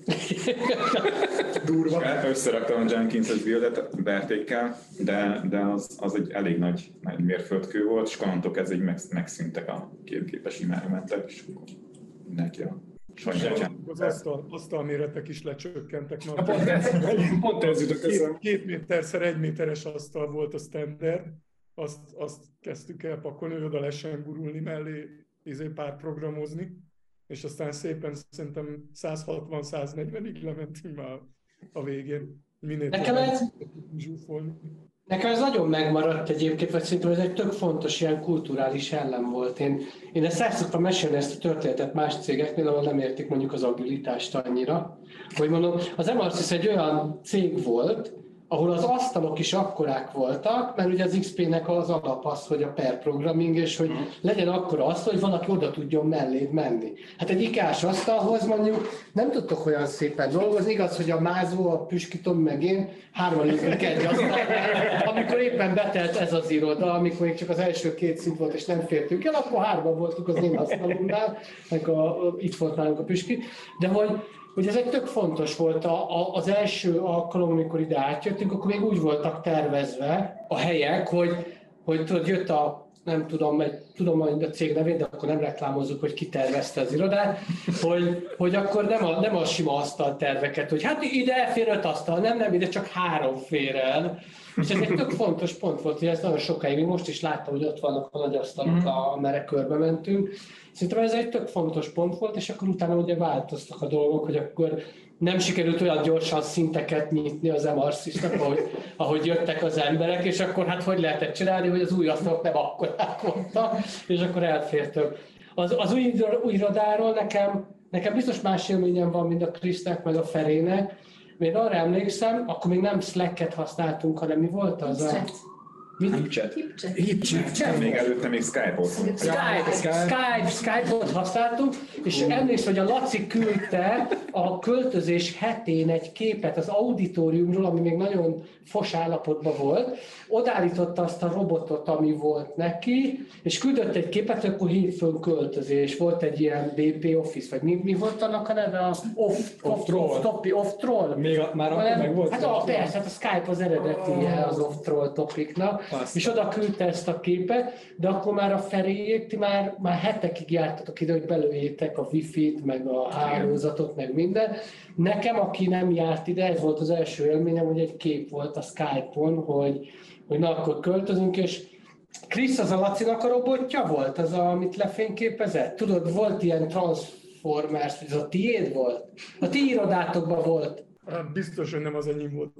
Durva. Összeraktam a Jenkins-es buildet Bertékkel, de, de az, az egy elég nagy, nagy mérföldkő volt, és kalantok ez így meg, megszűntek a képképes imára mentek, és akkor mindenki a saját. Az asztal, asztalméretek is lecsökkentek. Na, pont ez, pont ez jutott két, két méterszer egy méteres asztal volt a standard, azt, azt kezdtük el pakolni, oda lesen gurulni mellé, izé pár programozni, és aztán szépen szerintem száz hatvan száz negyvenig lementünk már a végén. Minél Nekem ez, zsúfolni. nekem ez nagyon megmaradt egyébként, vagy szerintem ez egy tök fontos ilyen kulturális ellem volt. Én, én ezt el szoktam mesélni ezt a történetet más cégeknél, ahol nem értik mondjuk az agilitást annyira. Hogy mondom, az Emarsis egy olyan cég volt, ahol az asztalok is akkorák voltak, mert ugye az iksz pé-nek az alap az, hogy a pair programming, és hogy legyen akkora asztal, hogy valaki oda tudjon melléd menni. Hát egy ikás asztalhoz mondjuk nem tudtok olyan szépen dolgozni, igaz, hogy a Mázó, a Püskitom meg én hárman ültünk egy asztal, amikor éppen betelt ez az iroda, amikor még csak az első két szint volt, és nem fértünk el, akkor hárman voltunk az én asztalomnál, meg a, a, itt volt nálunk a Püski, de hogy hogy ez egy tök fontos volt a, a, az első alkalom, amikor ide átjöttünk, akkor még úgy voltak tervezve a helyek, hogy, hogy tudod, jött a, nem tudom, egy, tudom a cég nevét, de akkor nem reklámozzuk, hogy ki tervezte az irodát, hogy, hogy akkor nem a, nem a sima asztalterveket, hogy hát ide elfér öt asztal, nem, nem, ide csak három fér el. És ez egy tök fontos pont volt, hogy ez nagyon sokáig, még most is láttam, hogy ott vannak a nagy asztalok, amerre körbe mentünk. Szerintem ez egy tök fontos pont volt, és akkor utána ugye változtak a dolgok, hogy akkor nem sikerült olyan gyorsan szinteket nyitni az Emarsisnak, ahogy, ahogy jöttek az emberek, és akkor hát hogy lehetett csinálni, hogy az új asztalok nem akkorák voltak, és akkor elfértünk. Az, az új, új irodáról nekem, nekem biztos más élményem van, mint a Krisznek, meg a Ferének. Én arra emlékszem, akkor még nem Slack-et használtunk, hanem mi volt az a... Hipchat. Hipchat. Még előtte még Skype-ot. Skype, Skype, Skype-ot használtunk, és emlékszem, hogy a Laci küldte a költözés hetén egy képet az auditoriumról, ami még nagyon fos állapotban volt, odállította azt a robotot, ami volt neki, és küldött egy képet, hogy akkor hétfőn költözés. Volt egy ilyen bé pé Office, vagy mi, mi volt annak a neve? A off, off, troll. Off, topi, off troll. Még a, már akkor meg volt? Hát a, persze, hát a Skype az eredeti oh. az off troll topiknak, azt. És oda küldte ezt a képet, de akkor már a Feréjék, ti már, már hetekig jártatok ide, hogy belőjétek a Wi-Fi-t, meg a hálózatot, meg minden. Nekem, aki nem járt ide, ez volt az első élményem, hogy egy kép volt a Skype-on, hogy, hogy na akkor költözünk, és Krisz, az a Lacinak a robotja volt, az, a, amit lefényképezett? Tudod, volt ilyen Transformers, ez a tiéd volt? A ti irodátokban volt. Biztos, hogy nem az enyém volt.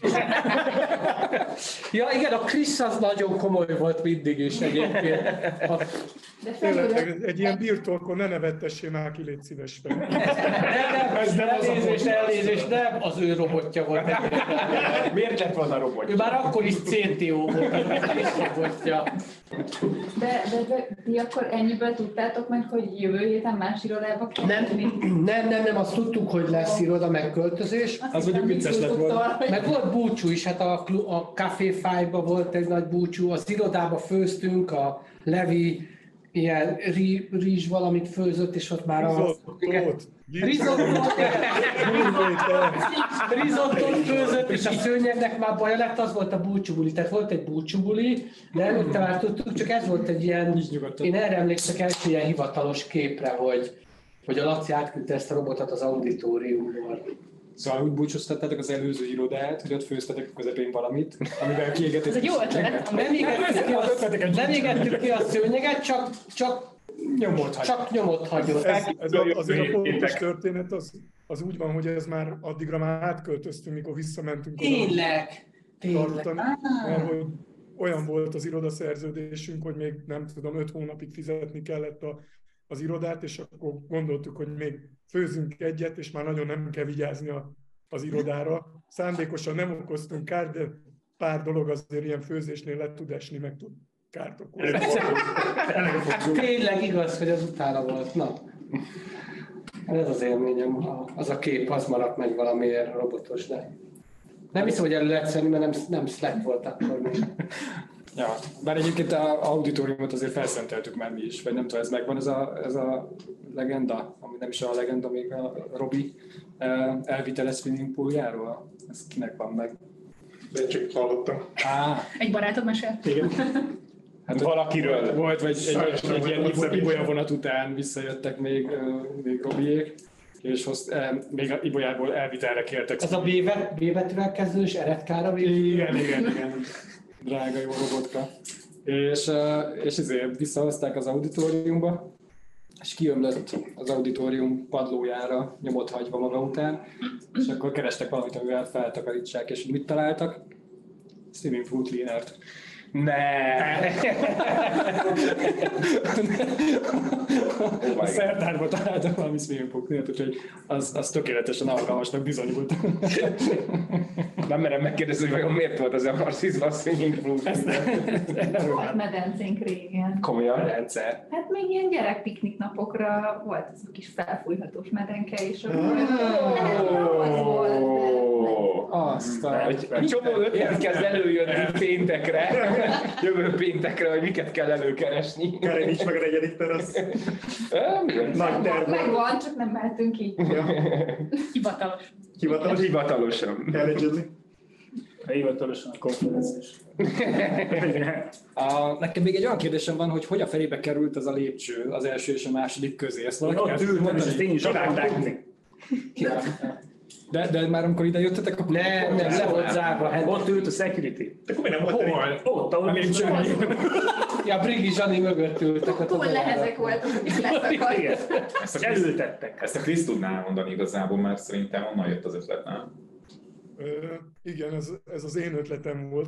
Ja igen, a Krisz az nagyon komoly volt mindig is egyébként. A... Tényleg, egy ilyen birtolkon ne nevettessél már ki, légy szíves fel. Nem, nem, ez nem elnézést, elnézést, nem az ő robotja volt. Miért lett volna robotja? Ő már akkor is cé té ó volt a robotja. De, de, de ti akkor ennyiből tudtátok meg, hogy jövő héten más irodába kell Nem, nem, nem, nem, azt tudtuk, hogy lesz iroda, meg költözés. Az mondjuk vicces lett volna. Meg volt búcsú is, hát a, a Café Five-ba volt egy nagy búcsú, az irodába főztünk, a Levi ilyen ri, rizs valamit főzött, és ott már a... Rizottot főzött, és a szőnyegnek már baja lett, az volt a búcsúbuli. Tehát volt egy búcsúbuli, de előtte már tudtuk, csak ez volt egy ilyen... Én erre emlékszek első ilyen hivatalos képre, hogy, hogy a Laci átküldte ezt a robotot az auditoriumból. Szóval úgy búcsúztattátok az előző irodát, hogy ott főztetek a közepén valamit, amivel kiégetett. Ez egy jó ötlet. Nem égettük ki a, nem égettük ki a szőnyeget, csak, csak nyomot hagyott. Csak nyomot hagyott. Ez, ez a, azért a pontos történet az, az úgy van, hogy ez már addigra már átköltöztünk, mikor visszamentünk Tényleg. Tényleg. Mert hogy olyan volt az irodaszerződésünk, hogy még nem tudom, öt hónapig fizetni kellett a, az irodát, és akkor gondoltuk, hogy még főzünk egyet, és már nagyon nem kell vigyázni a, az irodára. Szándékosan nem okoztunk kárt, de pár dolog azért ilyen főzésnél le tud esni, meg tud kárt okozni. Tényleg igaz, hogy az utána volt. Na. Ez az élményem, az a kép, az maradt meg valamiért robotos, de nem hiszem, hogy elő lehet szenni, mert nem, nem Slack volt akkor még. Ja, bár egyébként az auditoriumot azért felszenteltük már mi is, vagy nem tudom, ez megvan ez a, ez a legenda, ami nem is a legenda, még a Robi elvitele swimming pooljáról. Ez kinek van meg? De csak hallottam. Á, Egy barátod mesélt? igen. Hát Valakiről. volt, vagy egy, Sajnos egy, nem egy ilyen volt ibo- személy. ibolya vonat után visszajöttek még, még Robiék, és hoz, még a ibolyából elvitelre kértek. Az a B, bet- B betűvel kezdős eredkára végül. Igen, igen, igen. Drága jó robotka. És, eh, és ezért visszahozták az auditoriumba, és kiömlött az auditorium padlójára, nyomot hagyva maga után, és akkor kerestek valamit, amivel feltakarítsák, és mit találtak? Swimming pool cleanert. Ne. A szertárban találtam valami swimming pool cleanert, úgyhogy az, az tökéletesen alkalmasnak bizonyult. Nem merem megkérdezni, hogy vajon miért volt az em er cé-ben a swimming pool. Volt medencénk régen. Komolyan? Rendszer. Hát még ilyen gyerekpiknik napokra volt az a kis felfújhatós medenke, és akkor az volt. Aztán. Egy csomó ötlet kezd előjönni péntekre, jövő péntekre, hogy miket kell előkeresni. Kár, nincs meg a negyedik terasz. Nagy terv. Megvan, csak nem mehetünk ki. Hivatalos. Hivatalos. Hivatalosan. Allegedly. Hivatalosan a konferenciás. A, nekem még egy olyan kérdésem van, hogy hogy a felébe került ez a lépcső az első és a második közé. Ezt valaki Ott el ültem, tudja és ezt én is mondani? akartam. De, de már amikor ide jöttetek, akkor... Nem, nem, le volt zárva. Hát, Ott ült a security. De akkor miért nem volt elég? Hol? Ott, A ahol lépcsőn. ja, Brigi Zsani mögött ültek. ott Túl az nehezek voltak, akik leszakadt. Igen. Ezt a Krisz, Elültettek. ezt a Krisz tudná mondani igazából, mert szerintem onnan jött az ötlet, nem? Ö, igen, ez, ez az én ötletem volt.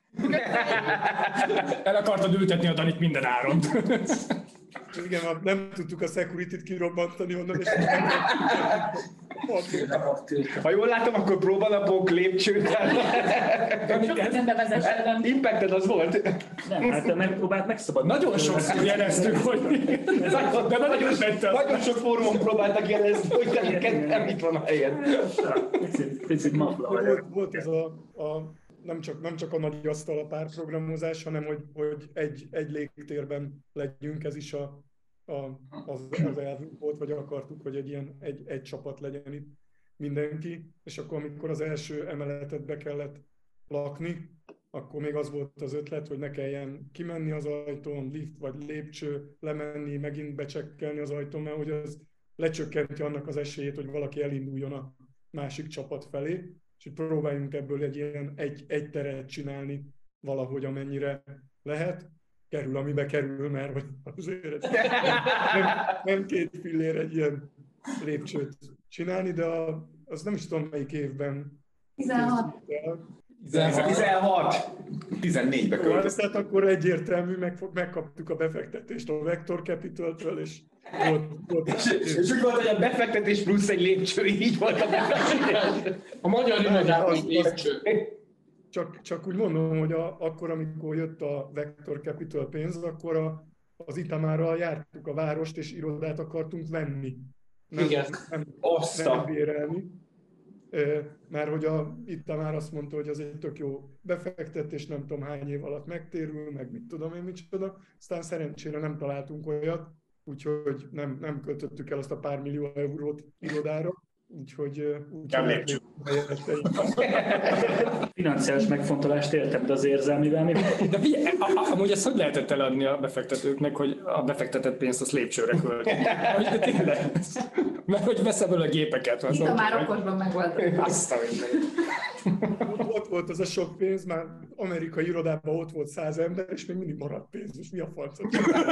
El akartad ültetni a Danit minden áron. Igen, hát nem tudtuk a security-t kirobbantani onnan, és Ha jól látom, akkor próbanapok, lépcsőkkel. Sok minden bevezettem. Impacted az volt. Nem, hát megpróbált megszabadulni. Nagyon sokszor jeleztük, hogy... De nagyon tette azt. Nagyon sok fórumon próbáltak jelezni, hogy neked nem itt van a helyed. Picit, picit mafla volt, vagyok. volt ez a, a nem, csak, nem csak a nagy asztal a párprogramozás, hanem hogy, hogy egy, egy légtérben legyünk, ez is a, a, az, az elvünk volt, vagy akartuk, hogy egy ilyen egy, egy csapat legyen itt mindenki, és akkor amikor az első emeletet be kellett lakni, akkor még az volt az ötlet, hogy ne kelljen kimenni az ajtón, lift vagy lépcső, lemenni, megint becsekkelni az ajtón, mert hogy az lecsökkenti annak az esélyét, hogy valaki elinduljon a másik csapat felé, és hogy próbáljunk ebből egy ilyen egy, egy teret csinálni valahogy, amennyire lehet. Kerül, amibe kerül, mert hogy azért nem, nem két fillér egy ilyen lépcsőt csinálni, de a, az nem is tudom melyik évben tizenhat. tizenhat. tizennégybe Jó, költöztünk. tehát akkor egyértelmű, meg, megkaptuk a befektetést a Vector Capital-től, és volt, volt És úgy volt, hogy a befektetés plusz egy lépcső, így volt a befektetés. A magyar irodában Az- is lépcső. Csak, csak úgy mondom, hogy a, akkor, amikor jött a Vector Capital pénz, akkor a, az Itamárral jártuk a várost, és irodát akartunk venni. Nem, Igen. Nem, Oszta. nem bérelni. Ö, Mert hogy a Itamár azt mondta, hogy az egy tök jó befektetés, nem tudom hány év alatt megtérül, meg mit tudom én micsoda. Aztán szerencsére nem találtunk olyat, úgyhogy nem, nem költöttük el azt a pár millió eurót irodára. Úgyhogy... Nem lépcső. Financiális megfontolást értem, de az érzelmivel mi? De figyelj, a- a- amúgy ezt hogy lehetett eladni a befektetőknek, hogy a befektetett pénzt azt lépcsőre költi? Hogy tényleg? Mert hogy vesz ebből a gépeket. az Itt a ott már meg. okosban megvolt. Azt a mindenit. Ott volt az a sok pénz, már amerikai irodában ott volt száz ember, és még mindig maradt pénz, és mi a farcot?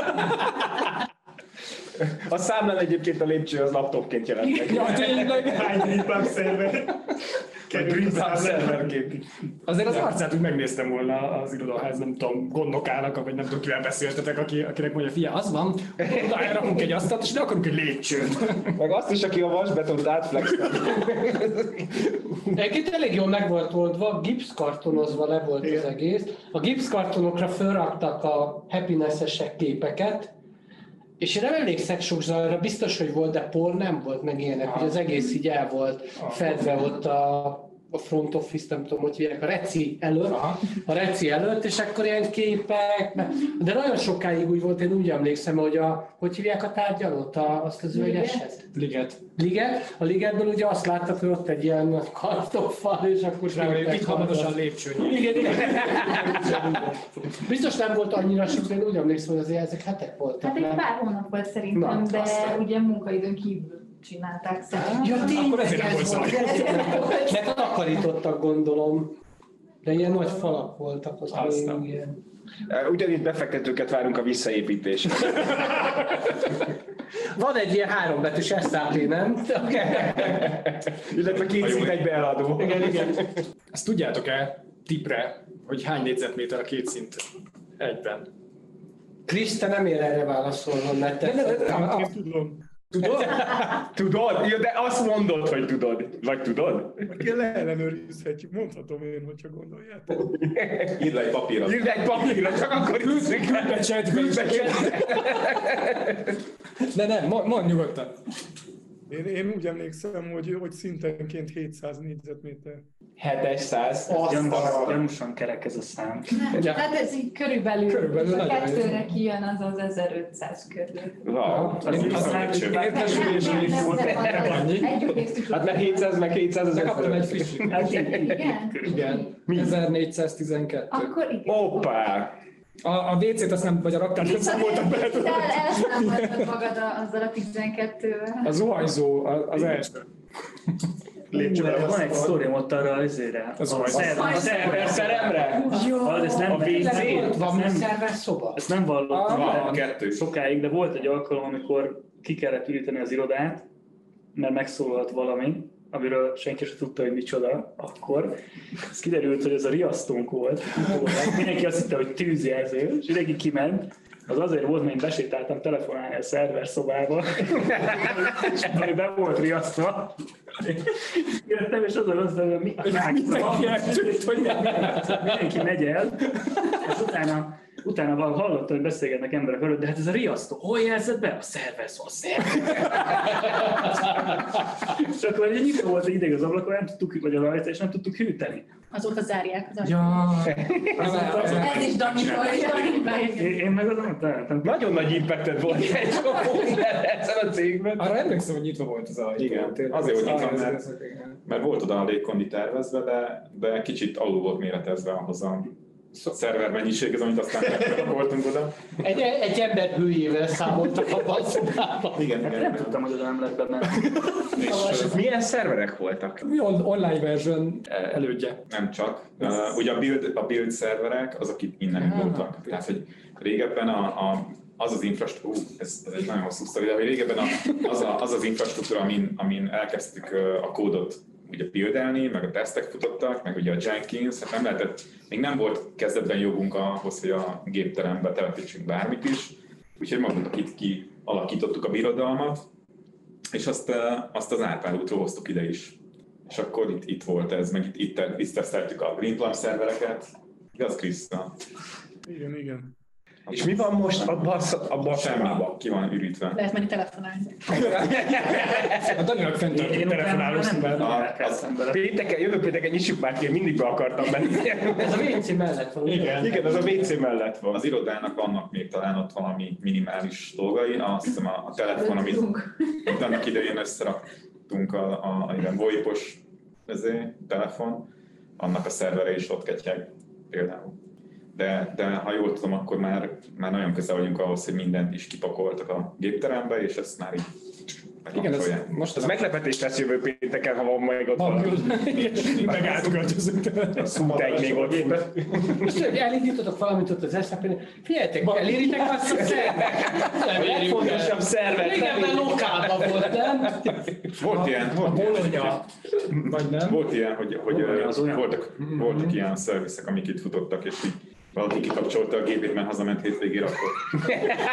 A számlán egyébként a lépcső az laptopként jelent meg. Ja, tényleg? Hány Dreamlab szerver? Dreamlab szerverként. Azért az arcát úgy megnéztem volna az irodaház, nem tudom, gondnokának, vagy nem tudom, kivel beszéltetek, aki, akinek mondja, fia, az van, oda elrakunk egy asztalt, és ne akarunk egy lépcsőt. Meg azt is, aki a vasbetont átflexel. Egyébként elég jól meg volt oldva, gipszkartonozva le volt az egész. A gipszkartonokra felraktak a happiness-esek képeket, és én nem emlékszek sok zajra, biztos, hogy volt, de por nem volt meg ilyenek, hogy az egész így el volt fedve ott a, a front office, nem tudom, hogy hívják, a reci előtt, Aha. a reci előtt, és akkor ilyen képek, de nagyon sokáig úgy volt, én úgy emlékszem, hogy a, hogy hívják a tárgyalót, a, azt az üvegeset? Liget. Liget? A Ligetből ugye azt láttad, hogy ott egy ilyen kartonfal, és akkor itt hamarosan lépcsőn. Igen, igen. Biztos nem volt annyira sok, én úgy emlékszem, hogy azért ezek hetek voltak. Hát egy pár hónap volt szerintem, Na, de aztán. ugye munkaidőn kívül csinálták szerintem. Ja, tényleg, akkor ezért nem volt zaj. mert takarítottak, gondolom. De ilyen nagy falak voltak ott. Aztán. Ilyen. Ugyanígy befektetőket várunk a visszaépítésre. Van egy ilyen hárombetűs es á pé, nem? Illetve két szint egy beeladó. Igen, igen. Azt tudjátok-e tipre, hogy hány négyzetméter a két szint egyben? Krisz, te nem ér erre válaszolnom, mert te... Én tudom. Tudod? Tudod? Ja, de azt mondod, hogy tudod. Vagy tudod? Aki leellenőrizhetjük, mondhatom én, hogyha gondoljátok. Írd le egy papírra. Írd egy papírra, csak akkor hiszünk. De nem, mondd nyugodtan. Én, én úgy emlékszem, hogy, hogy szintenként hétszáz négyzetméter. hétszáz. Gyanúsan kerek ez a szám. Ja. Tehát ez így körülbelül, Körülbelül ha nagyon kettőre kijön, az az ezerötszáz körül. Wow. Hát meg hétszáz, meg hétszáz az Megkaptam egy friss. Igen? Igen. ezernégyszáztizenkettő. Akkor igen. Hoppá! A, a vé cét azt nem, vagy a raktár nem számoltak be. Te elszámoltad magad a- azzal a tizenkettővel. A zuhanyzó az, az első. Lépcsővel van egy sztorim ott arra azért. Az A vagy. szerver- a szerver Szeremre? Ah, ezt nem, A vé cé? ezt Van nem, szerver szoba? ezt nem vallottam Van, be kettő. sokáig, de volt egy alkalom, amikor ki kellett üríteni az irodát, mert megszólalt valami, amiről senki sem tudta, hogy micsoda akkor. Ez kiderült, hogy ez a riasztónk volt. Mindenki azt hitte, hogy tűzjelző, és mindenki kiment. Az azért volt, mert én besétáltam telefonálni a szerver szobába, és ami be volt riasztva. Jöttem, és azon azt mondom, hogy mi a Mindenki eltűnt, hogy mindenki megy el, és utána, utána val- hallottam, hogy beszélgetnek emberek előtt, de hát ez a riasztó, hol jelzett be? A szerver szó, a szerver. És akkor ugye nyitva volt egy ideg az ablakon, nem tudtuk, vagy a rajta, és nem tudtuk hűteni. Azóta zárják az ajtót. Ja. Ez is Danitól, Én, én meg azon találtam. Nagyon nagy impacted volt egy csomó ezen a cégben. Arra emlékszem, hogy nyitva volt az ajtó. Igen, Tényleg. azért, hogy nyitva, Ah, ez- mert- ez- igen. Mert volt oda a légkondi tervezve, de, de kicsit alul volt méretezve ahhoz a szerver mennyiséghez, amit aztán voltunk oda. Egy, egy ember hülyével számoltak abban a szobában. Igen, igen. Nem tudtam, hogy oda nem lehet bemenni. És Milyen szerverek voltak? Mi on- online version elődje? nem csak. Uh, ugye a build, a build szerverek, azok itt innen indultak. Tehát, hogy régebben a, a az az infrastruktúra, ez, ez egy nagyon hosszú sztori, de hogy régebben a, az, a, az az infrastruktúra, amin, amin elkezdtük a kódot ugye buildelni, meg a tesztek futottak, meg ugye a Jenkins, hát nem lehetett, még nem volt kezdetben jogunk ahhoz, hogy a gépterembe telepítsünk bármit is, úgyhogy magunk itt ki alakítottuk a birodalmat, és azt, azt az Árpád útról hoztuk ide is. És akkor itt, itt volt ez, meg itt, itt, itt teszteltük a Greenplum szervereket, igaz, Kriszta? Igen, igen. És mi van most abban a szobában? Ki van ürítve. Lehet menni telefonálni. A Daninak fenntartott Én telefonáló utána nem szobában. találkoztam vele. Pénteken, jövő pénteken nyissuk már ki, én mindig be akartam menni. Ez a vé cé mellett van. Igen. Igen, az a vé cé mellett van. Az irodának vannak még talán ott valami minimális dolgai, azt hiszem a, a telefon, amit amit annak idején összeraktunk a, a, a ilyen VoIP-os telefon, annak a szervere is ott ketyeg például. De, de ha jól tudom, akkor már, már nagyon közel vagyunk ahhoz, hogy mindent is kipakoltak a gépterembe, és ezt már így Igen, ez megkapcsolják. most Az meglepetés lesz jövő pénteken, ha van majd ott valami. megálltuk a Szút egy még ott. Most elindítotok valamit ott az es á pén. Figyeljetek, eléritek azt a szervet. Nem érjük el. Legfontosabb szervet. Régebben lokálban volt, nem? Volt ilyen, A volt, Bologna, vagy nem? volt ilyen, hogy, hogy Bologna az ö, olyan. voltak, voltak ilyen szervizek, amik itt futottak, és így valaki kikapcsolta a gépét, mert hazament hétvégére, akkor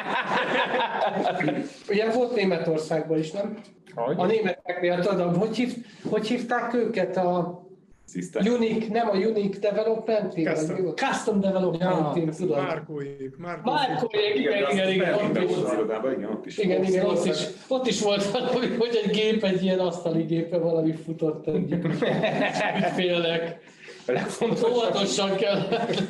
Ugye volt Németországban is, nem? Hogy? A németeknél tudom, hogy, hív, hogy hívták őket a System. Unique, nem a Unique Development Team, Custom. vagy Custom Development Ja, Team, tudod. Márkóék. Márkóék, igen, igen, igen, ott Berlinben is. volt az irodában, igen, ott is. Igen, igen, ott is, ott is volt valami, hogy egy gép, egy ilyen asztali gépe valami futott egy ügyfélnek. Óvatosan kell.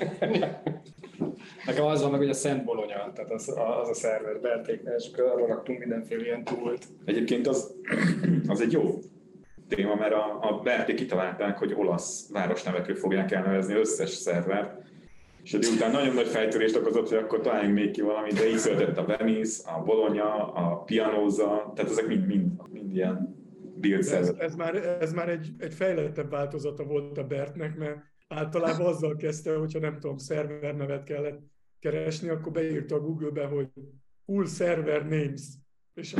Nekem az van meg, hogy a Szent Bologna, tehát az a, az a szerver Bertéknél, és akkor arra raktunk mindenféle ilyen túlt. Egyébként az, az egy jó téma, mert a, a Berték kitalálták, hogy olasz városnevekről fogják elnevezni összes szervert, és délután nagyon nagy fejtörést okozott, hogy akkor találjunk még ki valamit, de így született a Venice, a Bologna, a Pianosa, tehát ezek mind, mind, mind ilyen build Ez, szerver. ez már, ez már egy, egy fejlettebb változata volt a Bertnek, mert általában azzal kezdte, hogyha nem tudom, szervernevet kellett keresni, akkor beírta a Google-be, hogy cool server names. És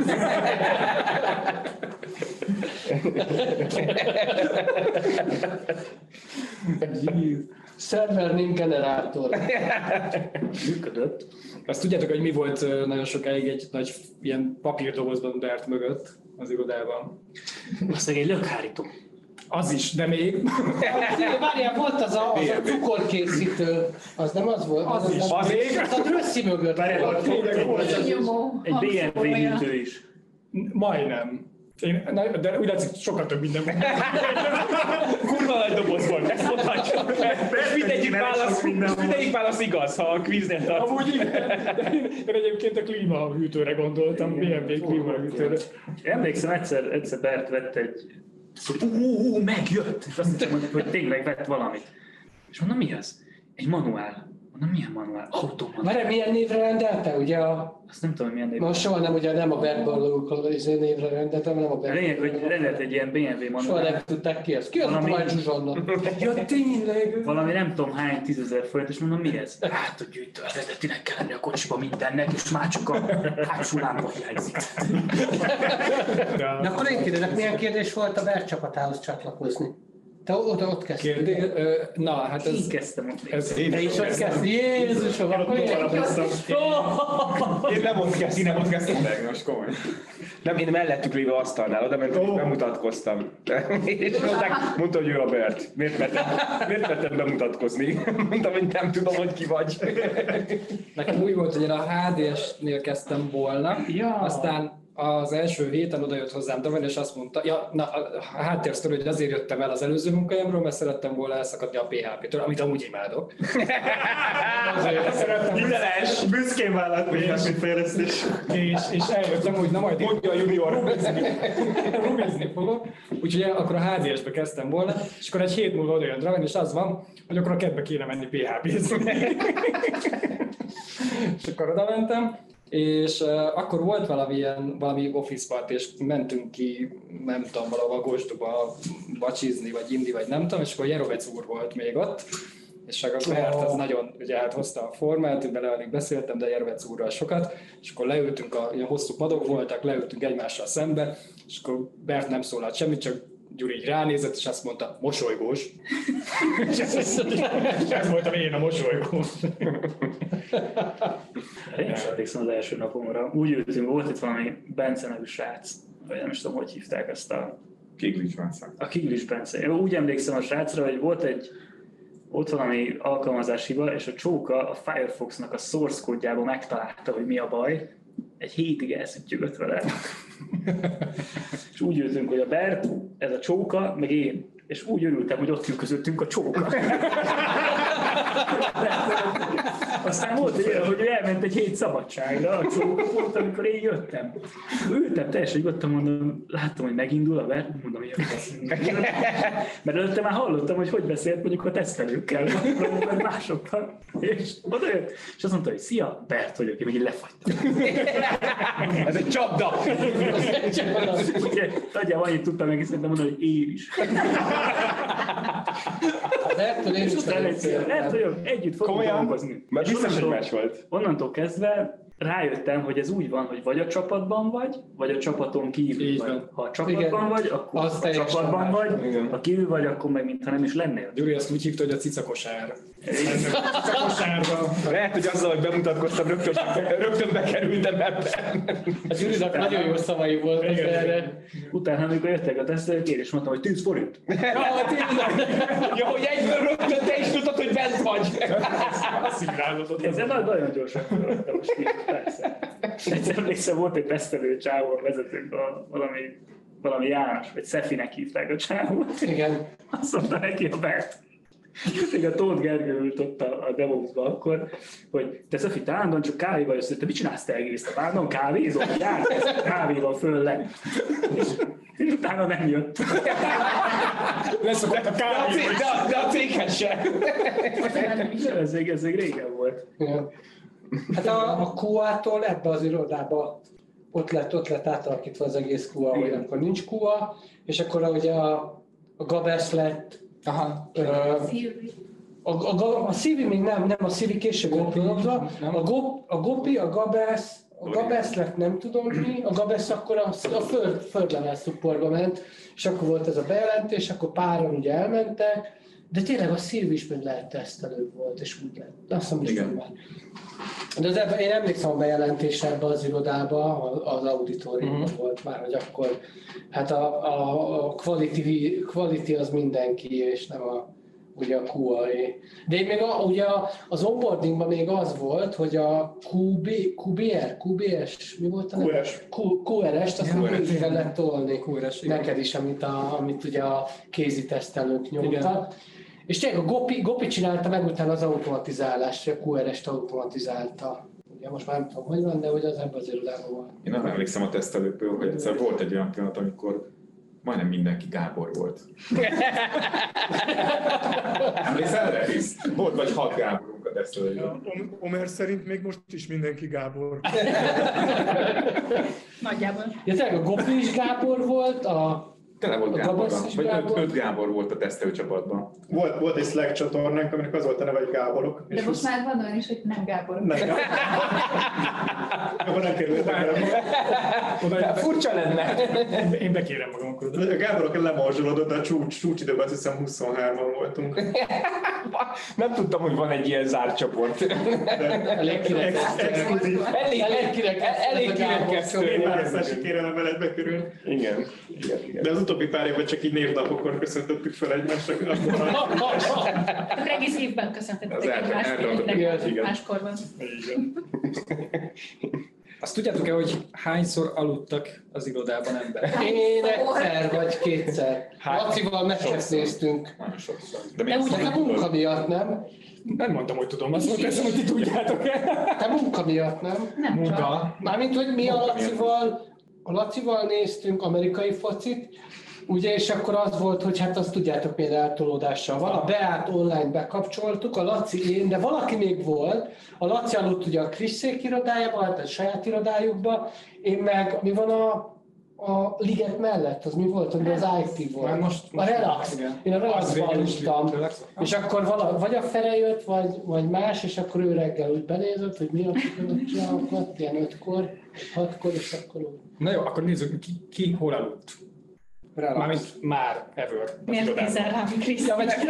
Server name generátor. Működött. Azt tudjátok, hogy mi volt nagyon sokáig egy nagy ilyen papírdobozban Bert mögött az irodában? Azt egy lökhárító. Az is, de még... Várjál, volt az a, az a cukorkészítő, az nem az volt? Az is. Az, az a Drösszi mögött volt. Tényleg volt. Nyomó. Egy bé em vé hűtő is. Majdnem. Én, na, de úgy látszik, sokkal több minden van. Kurva nagy doboz volt, ezt mondhatjuk. Mindegyik válasz, mindegyik válasz igaz, ha a kvíznél tart. Amúgy igen, de én, én egyébként a klímahűtőre gondoltam, bé em vé klímahűtőre. Emlékszem, egyszer, egyszer Bert vett egy... Szóval, ú, ú, ú, megjött! És azt hittem, hogy, hogy tényleg vett valamit. És mondom, mi az? Egy manuál. Mondom, milyen manuál? Automanuál. Várjál, milyen névre rendelte? Ugye a... Azt nem tudom, milyen név. Most soha nem, ugye nem a Bert Barlókkal névre rendeltem, hanem a A Bert. lényeg, hogy rendelt egy ilyen bé em vé Soha manuál. nem tudták ki ezt. Ki az a Valami- Tomány Zsuzsanna? Ja, tényleg! Valami nem tudom hány tízezer forint, és mondom, mi ez? Hát, a gyűjtő eredetinek kell lenni a kocsiba mindennek, és már csak a hátsó lámpa hiányzik. De akkor én kérdezek, milyen kérdés volt a Bert csapatához csatlakozni? Te oda ott kezdtél. Kérdé, ö, na, hát Én ez... kezdtem ott. ez Te is ott kezdtél? Jézusom, akkor én Én nem ott kezdtem. Én nem ott kezdtem meg, most komoly. Nem, én mellettük lévő asztalnál, oda mentem, és bemutatkoztam. És mondták, mondta, hogy ő a Bert. Miért mertem, miért mertem bemutatkozni? Mondtam, hogy nem tudom, hogy ki vagy. Nekem úgy volt, hogy én a há dé es-nél kezdtem volna, Ja. aztán az első héten oda jött hozzám Davan, és azt mondta, ja, na, a háttérsztori, hogy azért jöttem el az előző munkahelyemről, mert szerettem volna elszakadni a pé há pé-től, amit amúgy imádok. Azért szerettem, Hiteles! Büszkén vállalt bé em vé fejlesztés. és, és eljöttem, hogy na majd én Mondja a junior. rubizni, rubizni fogok. Úgyhogy akkor a há dé es-be kezdtem volna, és akkor egy hét múlva oda jön Draven, és az van, hogy akkor a kedbe kéne menni pé há pé-zni. És akkor oda mentem, és uh, akkor volt valami ilyen, valami office party, és mentünk ki, nem tudom, valahol Gosduba vacsizni, vagy indi, vagy nem tudom, és akkor Jerovec úr volt még ott, és akkor Bert az nagyon, ugye hát hozta a formát, én bele alig beszéltem, de Jerovec úrral sokat, és akkor leültünk, a, ilyen hosszú padok voltak, leültünk egymással szembe, és akkor Bert nem szólalt semmit, csak Gyuri így ránézett, és azt mondta, mosolygós. És ez, ez voltam én a mosolygós. Én is emlékszem az első napomra. Úgy ültünk, volt itt valami Bence nevű srác, vagy nem is tudom, hogy hívták ezt a... Kiglics Vászák. A Kiglis Bence. Én úgy emlékszem a srácra, hogy volt egy ott valami alkalmazáshiba, és a csóka a Firefoxnak a source kódjában megtalálta, hogy mi a baj. Egy hétig elszüttyögött vele. És úgy ültünk, hogy a Bert, ez a csóka, meg én. És úgy örültem, hogy ott ül közöttünk a csóka. Aztán volt egy olyan, hogy ő elment egy hét szabadságra, a csóka volt, amikor én jöttem. Ültem teljesen nyugodtan, mondom, láttam, hogy megindul a Bert, mondom, hogy jön. Mert előtte már hallottam, hogy hogy beszélt mondjuk a tesztelőkkel, vagy másokkal. És oda jött, és azt mondta, hogy szia, Bert vagyok, én meg így lefagytam. Ez egy csapda! Ugye, nagyjából annyit tudtam meg, szerintem mondani, hogy én is. Bertől én És is utána egy nagyon lehet, hogy együtt fogunk Komolyan? dolgozni. Mert És biztos, hogy onnantól- más volt. Onnantól kezdve rájöttem, hogy ez úgy van, hogy vagy a csapatban vagy, vagy a csapaton kívül Így vagy. van. Ha a csapatban Igen. vagy, akkor Az a teljesen csapatban más. vagy, Igen. ha kívül vagy, akkor meg mintha nem is lennél. Gyuri azt úgy hívta, hogy a cicakosár. Cicakosárba. Lehet, hogy azzal, hogy bemutatkoztam, rögtön, rögtön bekerültem ebben. A Gyurinak nagyon jó szavai voltak erre. Utána, amikor jöttek a tesztelők, én is mondtam, hogy tíz forint. Ja, hogy egyből rögtön te is tudod, hogy bent vagy. Szignálodott. Ezzel nagyon, nagyon gyorsan tudottam most ki, persze. Egyszer emlékszem, volt egy tesztelő csávó a vezetőnk, a, valami, valami János, vagy Szefinek hívták a csávót. Igen. Azt mondta neki a Bert. Még a Tóth Gergő ült ott a, a DevOps-ba akkor, hogy te Szefi, te állandóan csak kávéval jössz, te mit csinálsz te egész? Te állandóan kávézol? Jár, kávéval föl le. És, és utána nem jött. Leszokott a De a, kávé. cég, de, a, de a céghez sem. Ez még, ez még régen volt. Igen. Hát a, a kú á-tól ebbe az irodába ott lett, ott lett átalakítva az egész kú á, hogy akkor nincs kú á, és akkor ugye a, a Gabesz lett, Aha. ö, a, a, a Szívi még nem, nem, a Szívi később volt pillanatban, a, Go, a Gopi, a Gabesz, a Gabesz lett nem tudom mi, a Gabesz akkor a, a föld, földlevel szupportba ment, és akkor volt ez a bejelentés, akkor páran ugye elmentek, de tényleg a Szilvi is még lehet tesztelő volt, és úgy lett. Azt hiszem, is Igen. van. De az ebben, én emlékszem a bejelentésre ebbe az irodába, az auditoriumban uh-huh. volt már, hogy akkor hát a, a, a quality, quality az mindenki, és nem a, ugye a kú á-é. De én még a, ugye az onboardingban még az volt, hogy a kú bé, kú bé er, kú bé es, mi volt a neve? kú er es. kú er es-t azt kú er es, úgy kellett tolni. kú er es, igen. Neked is, amit, a, amit ugye a kézi tesztelők nyomtak. És tényleg a Gopi, Gopi csinálta meg utána az automatizálást, a kú er es-t automatizálta. Ugye most már nem tudom, hogy van, de hogy az ebben az irodában van. Én nem emlékszem a tesztelőkből, hogy egyszer volt egy olyan pillanat, amikor majdnem mindenki Gábor volt. Emlékszel erre? Volt vagy hat Gáborunk a tesztelőjében. Om- Omer szerint még most is mindenki Gábor. Nagyjából. Ja, tényleg a Gopi is Gábor volt, a Tele volt A Gáborban, Gabesz is vagy Gábor? öt, öt Gábor volt a tesztelőcsapatban. Volt, volt egy Slack csatornánk, aminek az volt a neve, hogy Gáborok. De most már van olyan is, hogy nem Gábor. Nem, Gábor. Akkor nem kerültek el. Furcsa lenne. Én bekérem magam akkor. A Gáborok lemorzsolódott, a csúcs, csúcs időben azt hiszem huszonhárman voltunk. Nem tudtam, hogy van egy ilyen zárt csoport. elég kirekesztő. Exkluzív. Elég, Elég kirekesztő. elég kirekesztő. Én Igen, választási kérelem mellett bekerül. igen, igen, igen. De az utóbbi pár évben csak így névnapokon köszöntöttük fel egymásra. Akkor egész évben köszöntetek Az el- egymást, eltartott, mindenki igen. máskorban. Azt tudjátok-e, hogy hányszor aludtak az irodában emberek? Én egyszer vagy kétszer. Lacival meccset néztünk. Nagyon sokszor. De De úgy- De te munka miatt, nem? Nem mondtam, hogy tudom, azt mondtam, hogy ti tudjátok-e. Te munka miatt, nem? Nem csak. Munka. Mármint, hogy mi a Lacival, a Lacival néztünk amerikai focit, ugye, és akkor az volt, hogy hát azt tudjátok, milyen eltolódással van. A Beát online bekapcsoltuk, a Laci én, de valaki még volt. A Laci aludt ugye a Krisszék irodájában, hát a saját irodájukba, én meg, mi van a, a Liget mellett, az mi volt, hogy az i té volt. Már most- a Relax. igen. Én a Az Relaxba végül is aludtam. Relax. És akkor vala, vagy a Fere jött, vagy, vagy más, és akkor ő reggel úgy benézett, hogy mi a csinálok, ilyen ötkor, hatkor, és akkor úgy. Na jó, akkor nézzük, ki, ki hol aludt. Relax. Mármint már ever. az Miért irodában. nézel rám, Krisz?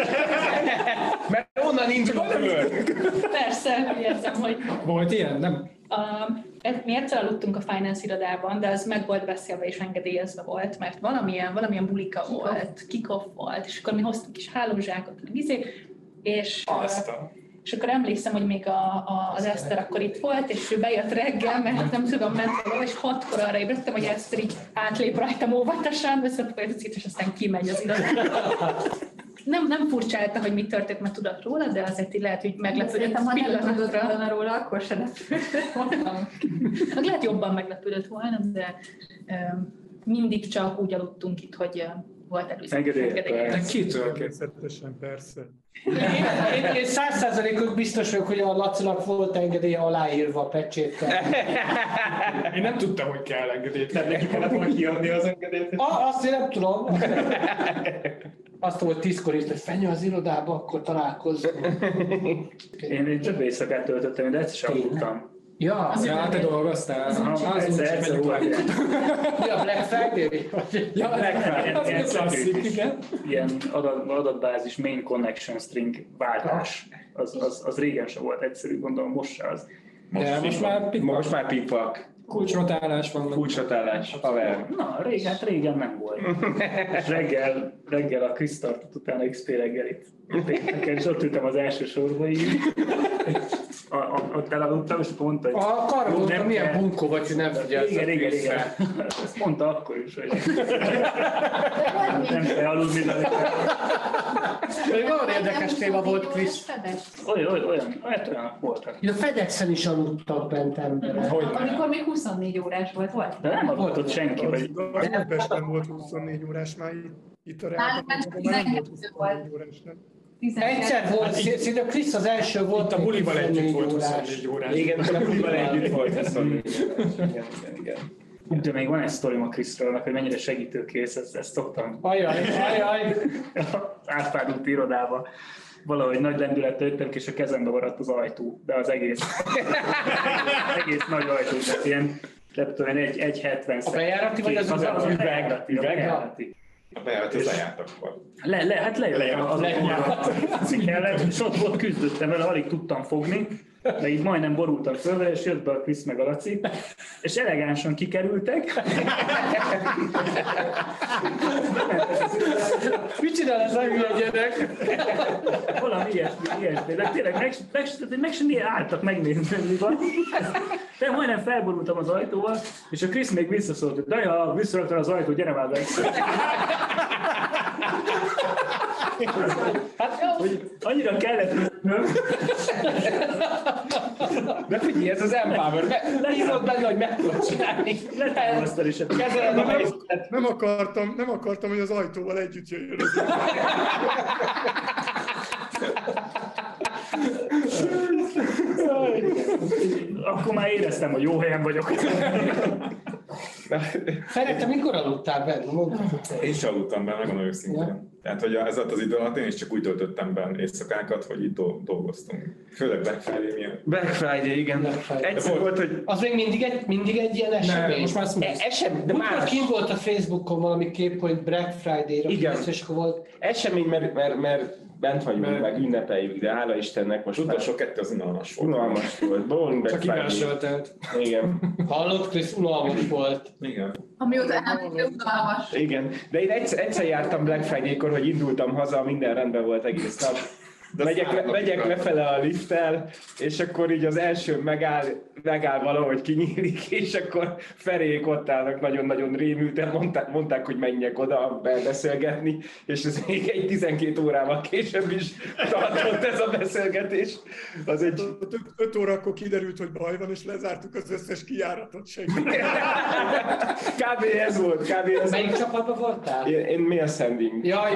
Mert onnan indul a föld. Persze, úgy érzem, hogy Volt ilyen? Nem? a, mi egyszer aludtunk a finance irodában, de az meg volt beszélve és engedélyezve volt, mert valamilyen, valamilyen bulika volt, kick-off volt, és akkor mi hoztunk is hálózsákot, meg izé, és, Azt a... és akkor emlékszem, hogy még a, a, az Eszter akkor itt volt, és ő bejött reggel, mert nem tudom, ment valahol, és hatkor arra ébredtem, hogy Eszter így átlép rajtam óvatosan, vesz a pajtacit, és aztán kimegy az irodába. Nem, nem furcsálta, hogy mi történt, mert tudott róla, de azért így lehet, hogy meglepődött Szerintem, ha nem tudott pillanatra. volna róla, akkor se lepődött volna. Hát lehet jobban meglepődött volna, de um, mindig csak úgy aludtunk itt, hogy uh, volt előző Engedély. engedély. De kitől? Természetesen, persze. Én, én száz százalékig biztos vagyok, hogy a Lacinak volt engedélye aláírva a pecséttel. Én nem tudtam, hogy kell engedélyt. Nem neki kellett volna kiadni az engedélyt. A, azt én nem tudom. Azt volt tízkor is, hogy Fenya az irodába, akkor találkozzunk. Én, én több éjszakát töltöttem, de egyszer sem aludtam. Ja, Az ja, te dolgoztál. Az úgy Egyszer, egyszer volt. mi a Black Friday? Ja, Black Friday, az ilyen egy klasszik, klasszikus, igen. ilyen adat, adatbázis main connection string váltás. Az, az, az régen sem volt egyszerű, gondolom most se az. De most már pikpak. Most már pikpak, Kulcsrotálás van. kulcsrotálás, haver. Na, régen, hát régen nem volt. És reggel, reggel a Krisz tartott utána iksz pé reggelit. Nekem is ott ültem az első sorba így. A, a, ott elaludtam, és akkor mondta, hogy... A kargóta nem milyen kell. bunkó vagy, hogy nem figyelsz. Igen, igen, igen. Ezt mondta akkor is, hogy nem kell aludni, de Egy nagyon érdekes téma volt, Krisz. olyan, olyan, olyan, olyan voltak. A FedExen is aludtak bent emberek. Amikor még huszonnégy órás volt, volt? De nem adott ott senki, vagy... Az Újpesten volt huszonnégy órás, már itt, itt a Reáltatban már nem volt huszonnégy órás, nem? Egyszer volt, szinte Krisz az első volt, A bulival együtt volt órás. huszonnégy órás. Igen, a bulival együtt volt huszonnégy. Igen, igen, igen. De még van egy sztorim a Kriszről, hogy mennyire segítőkész, ezt, ezt szoktam. Ajaj, ajaj. Az átfádult irodába. Valahogy nagy lendülettel jöttem, és a kezembe maradt az ajtó, de az egész, egész nagy ajtó, tehát ilyen, nem tudom, egy, egy hetven. A bejárati vagy az az, az üveg? bejárati? A bejárati. A bejárat az lejártak volt. Le, le, hát lejöttem az az kellett, és ott, ott küzdöttem vele, alig tudtam fogni, de így majdnem borultam föl, és jött be a Krisz meg a Laci, és elegánsan kikerültek. Mit csinál ez a hülye gyerek? Valami ilyesmi, ilyesmi. De tényleg meg, meg, meg sem ilyen álltak megnézni, mi van. De majdnem felborultam az ajtóval, és a Krisz még visszaszólt, hogy Daja, visszaraktad az ajtót, gyere már be. Hát, hogy annyira kellett rögtön. De figyelj, ez az Empower, leírod benne, hogy meg tudod csinálni. Letámasztad is. Kezeled a helyzetet. Nem akartam, nem akartam, hogy az ajtóval együtt jöjjön. Akkor már éreztem, hogy jó helyen vagyok. Feri, te mikor aludtál benne? Én sem aludtam benne, megmondom őszintén. Ja. Tehát, hogy ez az idő alatt én is csak úgy töltöttem benne éjszakákat, hogy itt dolgoztunk. Főleg Black Friday miatt. Black Friday, igen. Black Friday. Egyszer volt, hogy... Az még mindig egy, mindig egy ilyen esemény. Nem, most már ezt E- esemény, de már kint volt a Facebookon valami kép, hogy Black Friday-ra Igen. kész, és akkor volt. Esemény, mert, mert, mert bent vagyunk, meg ünnepeljük, de hála Istennek most Az már utolsó kettő az unalmas volt. unalmas volt. Bowling Black Csak Friday. írással telt. Igen. Hallott, Krisz, unalmas volt. Igen. Amióta elmondja, unalmas. Igen, de én egyszer, egyszer jártam Black Friday-kor, hogy indultam haza, minden rendben volt egész nap. De Megyek, le, szálltak megyek rá. lefele a lifttel, és akkor így az első megáll, megáll valahogy kinyílik, és akkor Ferék ott állnak nagyon-nagyon rémülten, mondták, mondták, hogy menjek oda beszélgetni, és ez még egy tizenkét órával később is tartott ez a beszélgetés. Az egy... öt órakor kiderült, hogy baj van, és lezártuk az összes kijáratot, senki. Kb. ez volt, kb. ez Melyik csapatban voltál? Én, én mail sending. Jaj,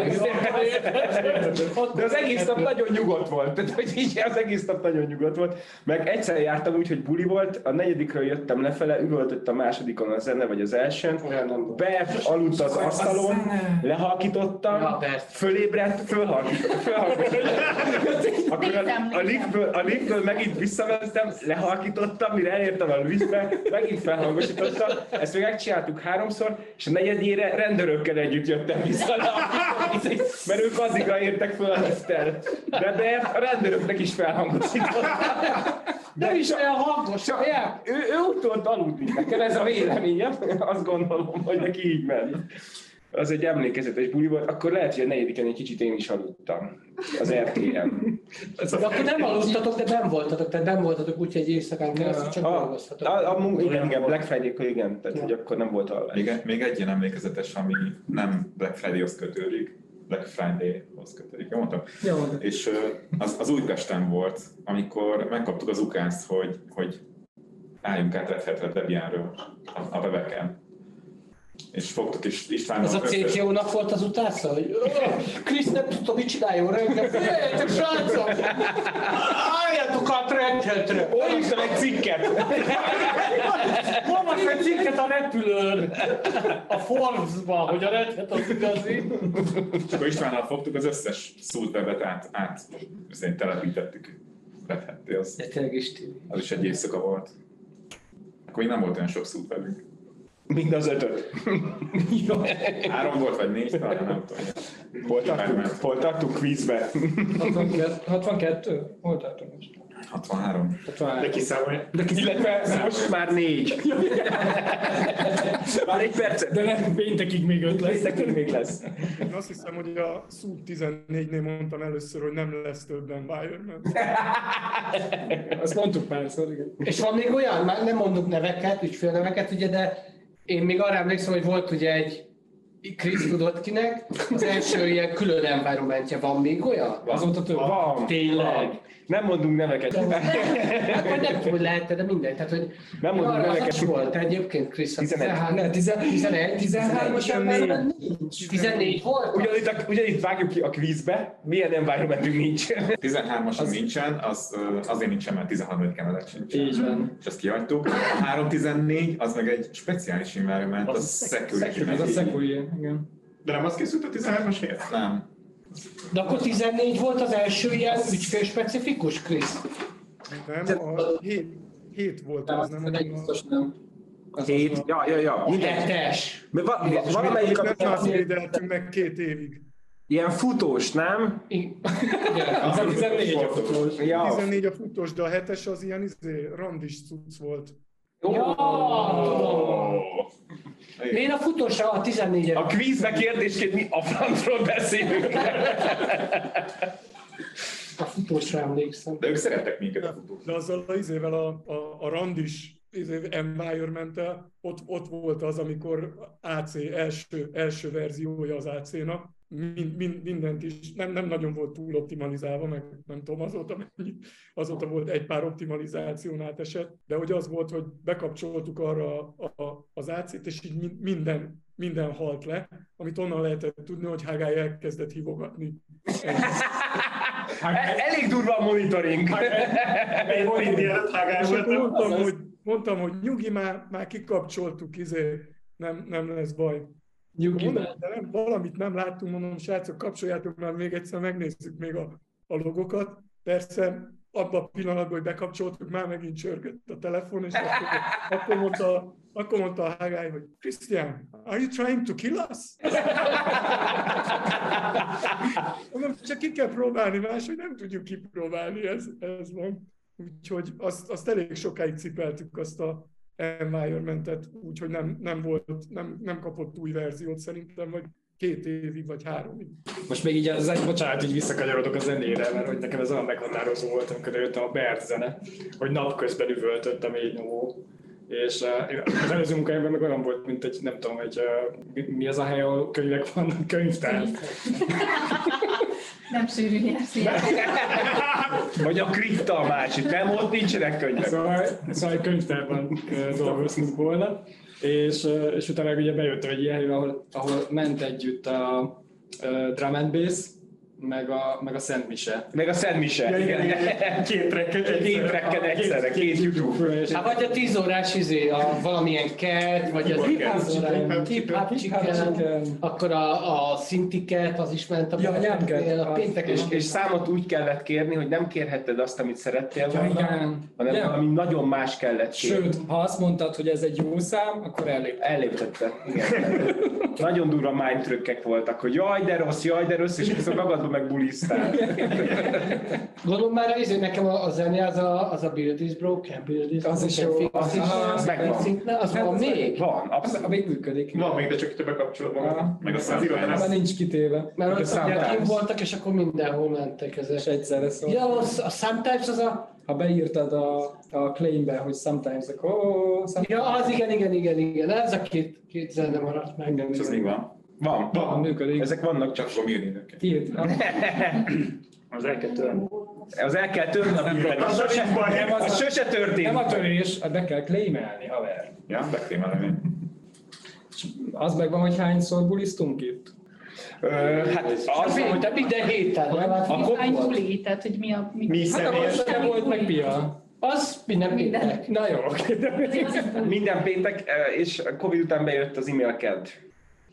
De az egész nap nagyon nyugodt volt, tehát hogy így az egész nap nagyon nyugodt volt. Meg egyszer jártam úgy, hogy buli volt, a negyedikről jöttem lefele, üvöltött a másodikon a zene, vagy az elsőn. Be aludt az asztalon, lehalkítottam, Ja, persze. fölébredt, fölhalkítottam. fölhalkítottam. Akkor a, a, liftből, a liftből megint visszamentem, lehalkítottam, mire elértem a liftbe, megint felhangosítottam. Ezt még megcsináltuk háromszor, és a negyedjére rendőrökkel együtt jöttem vissza lehalkítani, mert ők addigra értek föl a lifttel. De, de a rendőröknek is felhangosítottam. Nem is olyan hangos, Csak, ő, ő úgy tudott aludni, nekem ez a véleményem, azt gondolom, hogy neki így ment. Az egy emlékezetes buli volt, akkor lehet, hogy a negyediken egy kicsit én is aludtam az er té em. De akkor nem aludtatok, de nem voltatok, tehát nem voltatok úgy, hogy éjszakán keresztül csak A, dolgoztatok. a, a, igen, igen, Black Friday-kor igen, tehát hogy akkor nem volt alvás. Még, még egy ilyen emlékezetes, ami nem Black Friday-hoz kötődik, Black Friday-hoz kötődik, jól mondtam? Jó. És ö, az, az Újpesten volt, amikor megkaptuk az ukászt, hogy, hogy álljunk át Red Hat Debianről a, a webeken. És fogtuk is Istvánnal. Ez a cé té ó-nak volt az utása, hogy Krisz nem tudta, mit csináljon reggel. Figyeljetek, srácok! Álljátok át Red Hat-re! Olvastam egy cikket! Olvastam egy cikket a repülőn! A Forbes-ban, hogy a Red Hat az igazi. És akkor Istvánnal fogtuk, az összes szult webet át, át telepítettük Red Hat-té. Az, De tényleg Isti. az is egy éjszaka volt. Akkor még nem volt olyan sok szút velünk. Mind az ötöt. Három volt, vagy négy, talán nem tudom. Hol tartunk, hol tartunk kvízbe? hatvankettő? Hol tartunk most? hatvanhárom. De kiszámolja. Illetve most már négy. Már egy percet. De nem, péntekig még öt lesz. Péntekig még lesz. Én azt hiszem, hogy a Szút tizennégynél mondtam először, hogy nem lesz több environment. Azt mondtuk már, szóval igen. És van még olyan, már nem mondok neveket, ügyfélneveket, ugye, de én még arra emlékszem, hogy volt ugye egy Krisz tudott kinek, az első ilyen külön environmentje, van még olyan? Azóta több. Van. Tényleg. Nem mondunk neveket. Hát vagy nem tudom, hogy lehet, de mindegy. Tehát, hogy Nem mondunk arra neveket. az is volt egyébként, Krisz. tizenegy. Ne, tizenegy, tizenhármas ember tizennégy volt? Ugyanitt, a, ugyanitt vágjuk ki a kvízbe, milyen environmentünk nincs. tizenhármason nincsen, az, azért nincsen, mert tizenharmadik emelet sincsen. Így van. És azt kihagytuk. A három tizennégy az meg egy speciális environment, az security. Ez a Security, igen. De nem az készült a tizenhármas helyet? Nem. De akkor tizennégy volt az első ilyen ügyfélspecifikus, Krisz? Nem, a hét, hét volt az, nem? Nem, biztos nem. Hét, ja, ja, ja, minden. Hetes. Va, va, valamelyik Nem a, átvédeltünk meg két évig. ilyen futós, nem? Igen. Az a tizennégy a futós. Ja. tizennégy a futós, de a hetes az ilyen izé, randis cucc volt. Ja, tudom. Én a futósra a tizennégyet. A kvízbe kérdésként mi a francról beszélünk. A futósra emlékszem. De ők szerettek minket a futót. De azzal az izével a, a, a randis izé, environment-tel ott, ott volt az, amikor á cé első, első verziója az á cé-nak. Mind, mind, mindent is, nem, nem nagyon volt túl optimalizálva, meg nem tudom, azóta, mennyi, azóta volt egy pár optimalizáción átesett, de hogy az volt, hogy bekapcsoltuk arra a, a, az á cét, és így minden, minden halt le, amit onnan lehetett tudni, hogy Hágály elkezdett hívogatni. Elég durva a monitoring. Egy Olimpi előtt Hágály És akkor voltam. mondtam, hogy, mondtam, hogy nyugi, már, már kikapcsoltuk, izé, nem, nem lesz baj. Nyugi, Mondom, de nem, valamit nem láttunk, mondom, srácok, kapcsoljátok már még egyszer, megnézzük még a, a logokat. Persze, abban a pillanatban, hogy bekapcsoltuk, már megint csörgött a telefon, és akkor, akkor, mondta, akkor mondta a Hágály, hogy Christian, are you trying to kill us? Mondom, csak ki kell próbálni, máshogy nem tudjuk kipróbálni, ez, ez van. Úgyhogy azt, azt elég sokáig cipeltük, azt a environmentet, úgyhogy nem, nem volt, nem, nem kapott új verziót szerintem, vagy két évig, vagy háromig. most még így az egy, bocsánat, így visszakanyarodok a zenére, mert hogy nekem ez olyan meghatározó volt, amikor jöttem a Bert zene, hogy napközben üvöltött a mély nyomó. És uh, az előző munkájában meg olyan volt, mint egy, nem tudom, egy, uh, mi, mi az a hely, ahol könyvek vannak, könyvtár. Nem sűrű nyelvszín. Vagy a kripta a másik, nem, ott nincsenek könyvek. Szóval, szóval egy könyvtárban uh, dolgoztunk volna, és, uh, és utána meg ugye bejöttem egy ilyen helyre, ahol, ahol ment együtt a uh, Drum and Bass, meg a, meg a Szent Mise. Meg a Szent Mise. Ja, igen, igen. Két trekket Két trekken egyszerre, két YouTube. Hát vagy a tíz órás izé, a valamilyen kert, vagy az hip-hop chicken, akkor a, a szintiket, az is ment a, Ja, pénteken, a pénteken. És, és számot úgy kellett kérni, hogy nem kérhetted azt, amit szerettél Ja, volna, igen. hanem Ja. valami nagyon más kellett kérni. Sőt, ha azt mondtad, hogy ez egy jó szám, akkor elég. Elléptette. Igen. Nagyon durva mind trükkek voltak, hogy jaj, de rossz, jaj, de rossz, és közben magadban meg bulisztál. Gondolom már izé, nekem a, a zene az a, az a Build is Broken, Build is Az is jó. Az is Az megvan. szintne, az van még? Van, abszolút. Még működik. Van még, de csak itt bekapcsolod magad. Meg a Már száz nincs kitéve. Mert ott ugye Sometimes. kim voltak, és akkor mindenhol mentek És ezek. egyszerre szól. Ja, az, a Sometimes az a... Ha beírtad a, a claimbe, hogy sometimes, akkor oh, sometimes. Ja, az igen, igen, igen, igen. Ez a két, két zene maradt meg. Igen, És az még van. Van, Van, működik. ezek vannak, csak Csak fogom írni őket. Írt. Az el kell törni. az el kell törni, az sose, az sose történt. Nem a törés, be kell claimelni, haver. Ja, bekrémelem én. Az megvan, hogy hányszor bulisztunk itt? Ö, hát az, Az hogy hogy minden héten. nem? Hát a Hány kop- buli, tehát hogy mi a... Mi, Mi Hát akkor személyes. nem volt meg pia. Az minden péntek. Na jó, oké. minden péntek, és Covid után bejött az e-mail ked.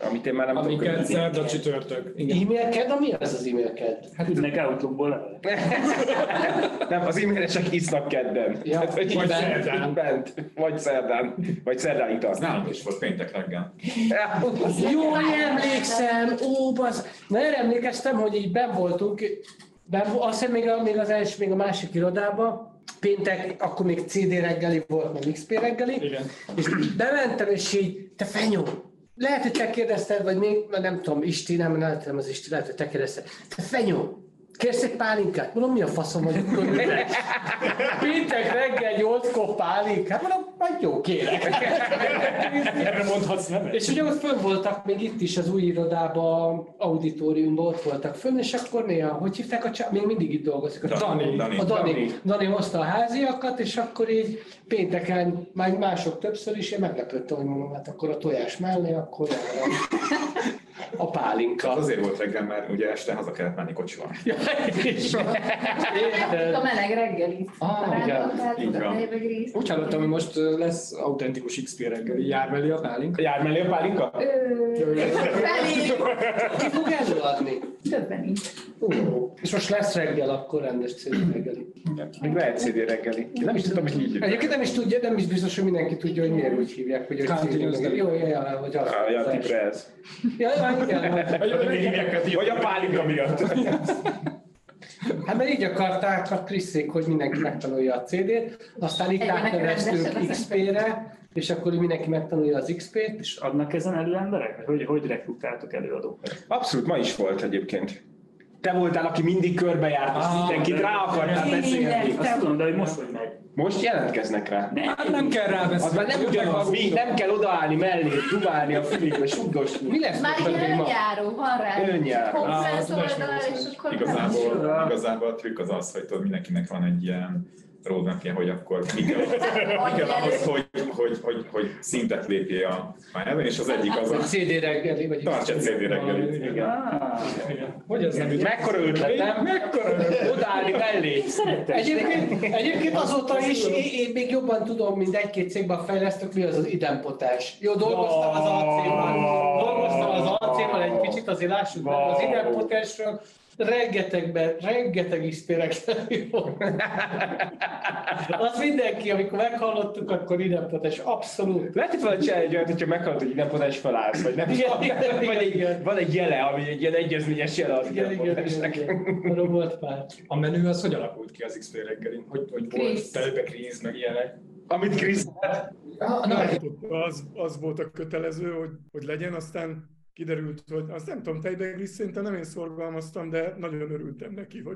amit én már nem tudok. Amiket szerda csütörtök. E-mailked? Mi az az e-mailked? Hát küldnek Outlookból levelet. Nem, az e-mailesek isznak kedden. Ja, Hát, vagy vagy szerdán. Bent. Vagy szerdán. Vagy szerdán itat. Nálunk is volt péntek reggel. Jól emlékszem, ó, basz. Na, erre emlékeztem, hogy így benn voltunk, ben, azt hiszem még, a, még az első, még a másik irodában, péntek, akkor még cé dé reggeli volt, meg iksz pé reggeli, Igen. és bementem, és így, te fenyó, lehet, hogy te kérdezted, vagy még, nem tudom, Isti, nem, nem tudom, az Isti, lehet, hogy te kérdezted, te fenyó, kérsz egy pálinkát? Mondom, mi a faszom vagy akkor üres? Péntek reggel nyolckor pálinkát? Mondom, majd jó, kérek. Erre mondhatsz nemet. És ugye ott fönn voltak még itt is az új irodában, auditoriumban ott voltak fönn, és akkor néha, hogy hívták a csá... még mindig itt dolgozik. A Dani. Dani. A Dani. Dani hozta a háziakat, és akkor így pénteken, már mások többször is, én meglepődtem, hogy mondom, hát akkor a tojás mellé, akkor erre a pálinka. Azért volt reggel, mert ugye este haza kellett menni kocsival. Ja, és A meleg reggelit. Ah, igen. Így van. Úgy hallottam, hogy most ö, lesz autentikus iksz pé reggeli. Jár mellé a pálinka? Jár mellé a pálinka? Felé. ki fog előadni? Többen is. Uh, és most lesz reggel, akkor rendes cé dé reggeli. Még lehet cé dé reggeli. Én nem is tudtam, hogy így. Egyébként nem is tudja, nem is biztos, hogy mindenki tudja, hogy miért úgy hívják, hogy cé dé reggeli. Jó, jó, jó, hogy az. Ah, ja, tipre ez. Ja, ja, igen. Vagy a pálinka miatt. Hát mert így akarták a Kriszék, hogy mindenki megtanulja a cé dét, aztán itt Egyébként átneveztünk rendesen iksz pé-re, és akkor mindenki megtanulja az iksz pét. És adnak ezen elő emberek? Hogy, hogy rekrutáltok előadókat? Abszolút, ma is volt egyébként. Te voltál, aki mindig körbejárt, és Ah, mindenkit de- rá akartál beszélni. Azt tudom, de hogy most hogy megy. Most jelentkeznek rá. Hát nem kell rá beszélni. Az már nem ugyanaz, mi, nem kell odaállni mellé, dubálni a füligbe, sugdosni. Mi lesz Már most a egy téma? önjáró, van rá. Önjáró. Konferenc Ah, az oldal, és akkor Igazából, igazából a trükk az az, hogy tudod, mindenkinek van egy ilyen roadmapja, hogy akkor mi kell, mi kell ahhoz, hogy, hogy, hogy, hogy szintet lépjél a pályában, és az egyik az a cé dé reggeli, vagy tartsa cé dé reggelit. Igen. Igen. Hogy ez nem így? Mekkora ötlet, nem? Mekkora ötlet? Odaállni mellé. Egyébként, egyébként azóta is én, én még jobban tudom, mint egy-két cégben fejlesztők, mi az az idempotás. Jó, dolgoztam az alcémmal, dolgoztam az alcémmal egy kicsit, azért lássuk meg az idempotásról. Rengetegben, rengeteg isztérek az mindenki, amikor meghallottuk, akkor idempotás, abszolút. Lehet, hogy valahogy csinálni egy olyat, hogyha meghallod, hogy idempotás felállsz, vagy nem. Igen, igen, Vagy egy, igen. van egy jele, ami egy ilyen egyezményes jele az Igen, igen, igen, idempotásnak. igen. Arról volt pár. A menü az hogy alakult ki az iksz pé reggelin? Hogy, hogy volt Krisz. telőbe kríz, meg ilyenek? Amit Krisz Az, az volt a kötelező, hogy, hogy legyen, aztán kiderült, hogy azt nem tudom, tejbeglis szerintem nem én szorgalmaztam, de nagyon örültem neki, hogy...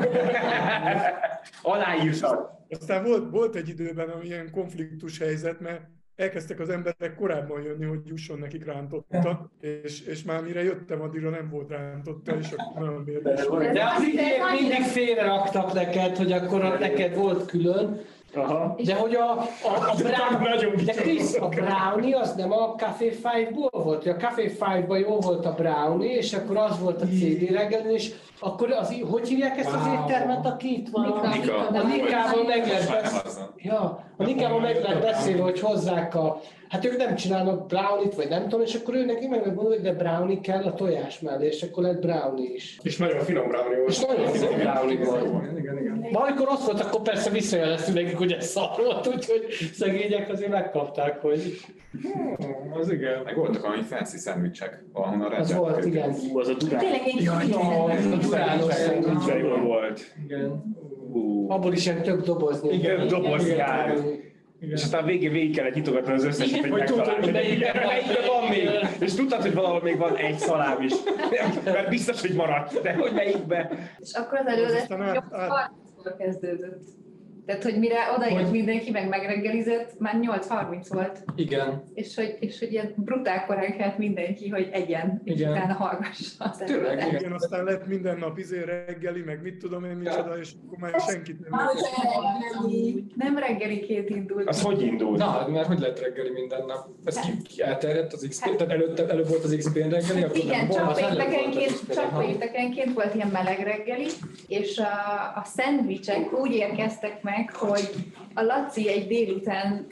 aláírsak. Aztán volt, volt egy időben ilyen konfliktus helyzet, mert elkezdtek az emberek korábban jönni, hogy jusson nekik rántotta, és, és már mire jöttem, addigra nem volt rántotta, és akkor nagyon mérges. De az idejét mindig félre raktak neked, hogy akkor a, neked volt külön. Aha. De hogy a, a, a brownie, de Krisz, a brownie az nem a Café Five-ból volt, a Café Five-ban jó volt a brownie, és akkor az volt a cé dé reggel, és akkor az, hogy hívják ezt az éttermet, aki itt van? Nika. Nika. A Nikával meg lehet beszélni. Sajnálom. Ja, a Nikával meg lehet beszélni, hogy hozzák a... Hát ők nem csinálnak brownie-t, vagy nem tudom, és akkor ő neki meg mondod, hogy de brownie kell a tojás mellé, és akkor lett brownie is. És nagyon finom brownie volt. És nagyon finom brownie volt. Igen, igen, igen. Ma amikor ott volt, akkor persze visszajeleztünk nekik, hogy ez szar volt, úgyhogy szegények azért megkapták, hogy... Hmm, az igen. Meg voltak valami fancy szendvicsek, ahonnan Az rendeltek volt, őket. igen. Ú, az a durán. Tényleg én Jaj, a durános szendvics. De jól volt. Igen. Ú. Abból is ilyen több dobozni. Igen, doboz Igen. jár. És aztán végén végig kellett nyitogatni az összeset, hogy Hogy tudod, megtalálni. hogy Melyikben melyikben van melyikben van még? még. És tudtad, hogy valahol még van egy szalám is. Mert biztos, hogy maradt. De hogy melyikben? És akkor az előadás Aztán át- nyolc harminckor kezdődött. Tehát, hogy mire odajött Hogy- mindenki, meg megreggelizett, már nyolc harminc volt. Igen. És hogy, és hogy ilyen brutál korán kelt mindenki, hogy egyen, és Igen. utána hallgassa az Tényleg, előadást. igen. Igen, aztán lett minden nap izé reggeli, meg mit tudom én micsoda, és akkor már senkit nem Az lehetett. reggeli, nem reggeliként indult. Az hogy indult? Na, mert hogy lett reggeli minden nap? Ez ki, ki elterjedt az iksz pé? Tehát előtte, előbb volt az iksz pé reggeli, akkor Igen, nem volt? csak Az előbb volt az péntekenként, iksz pé. csak Aha. péntekenként volt ilyen meleg reggeli, és a, a szendvicsek úgy érkeztek meg, hogy a Laci egy délután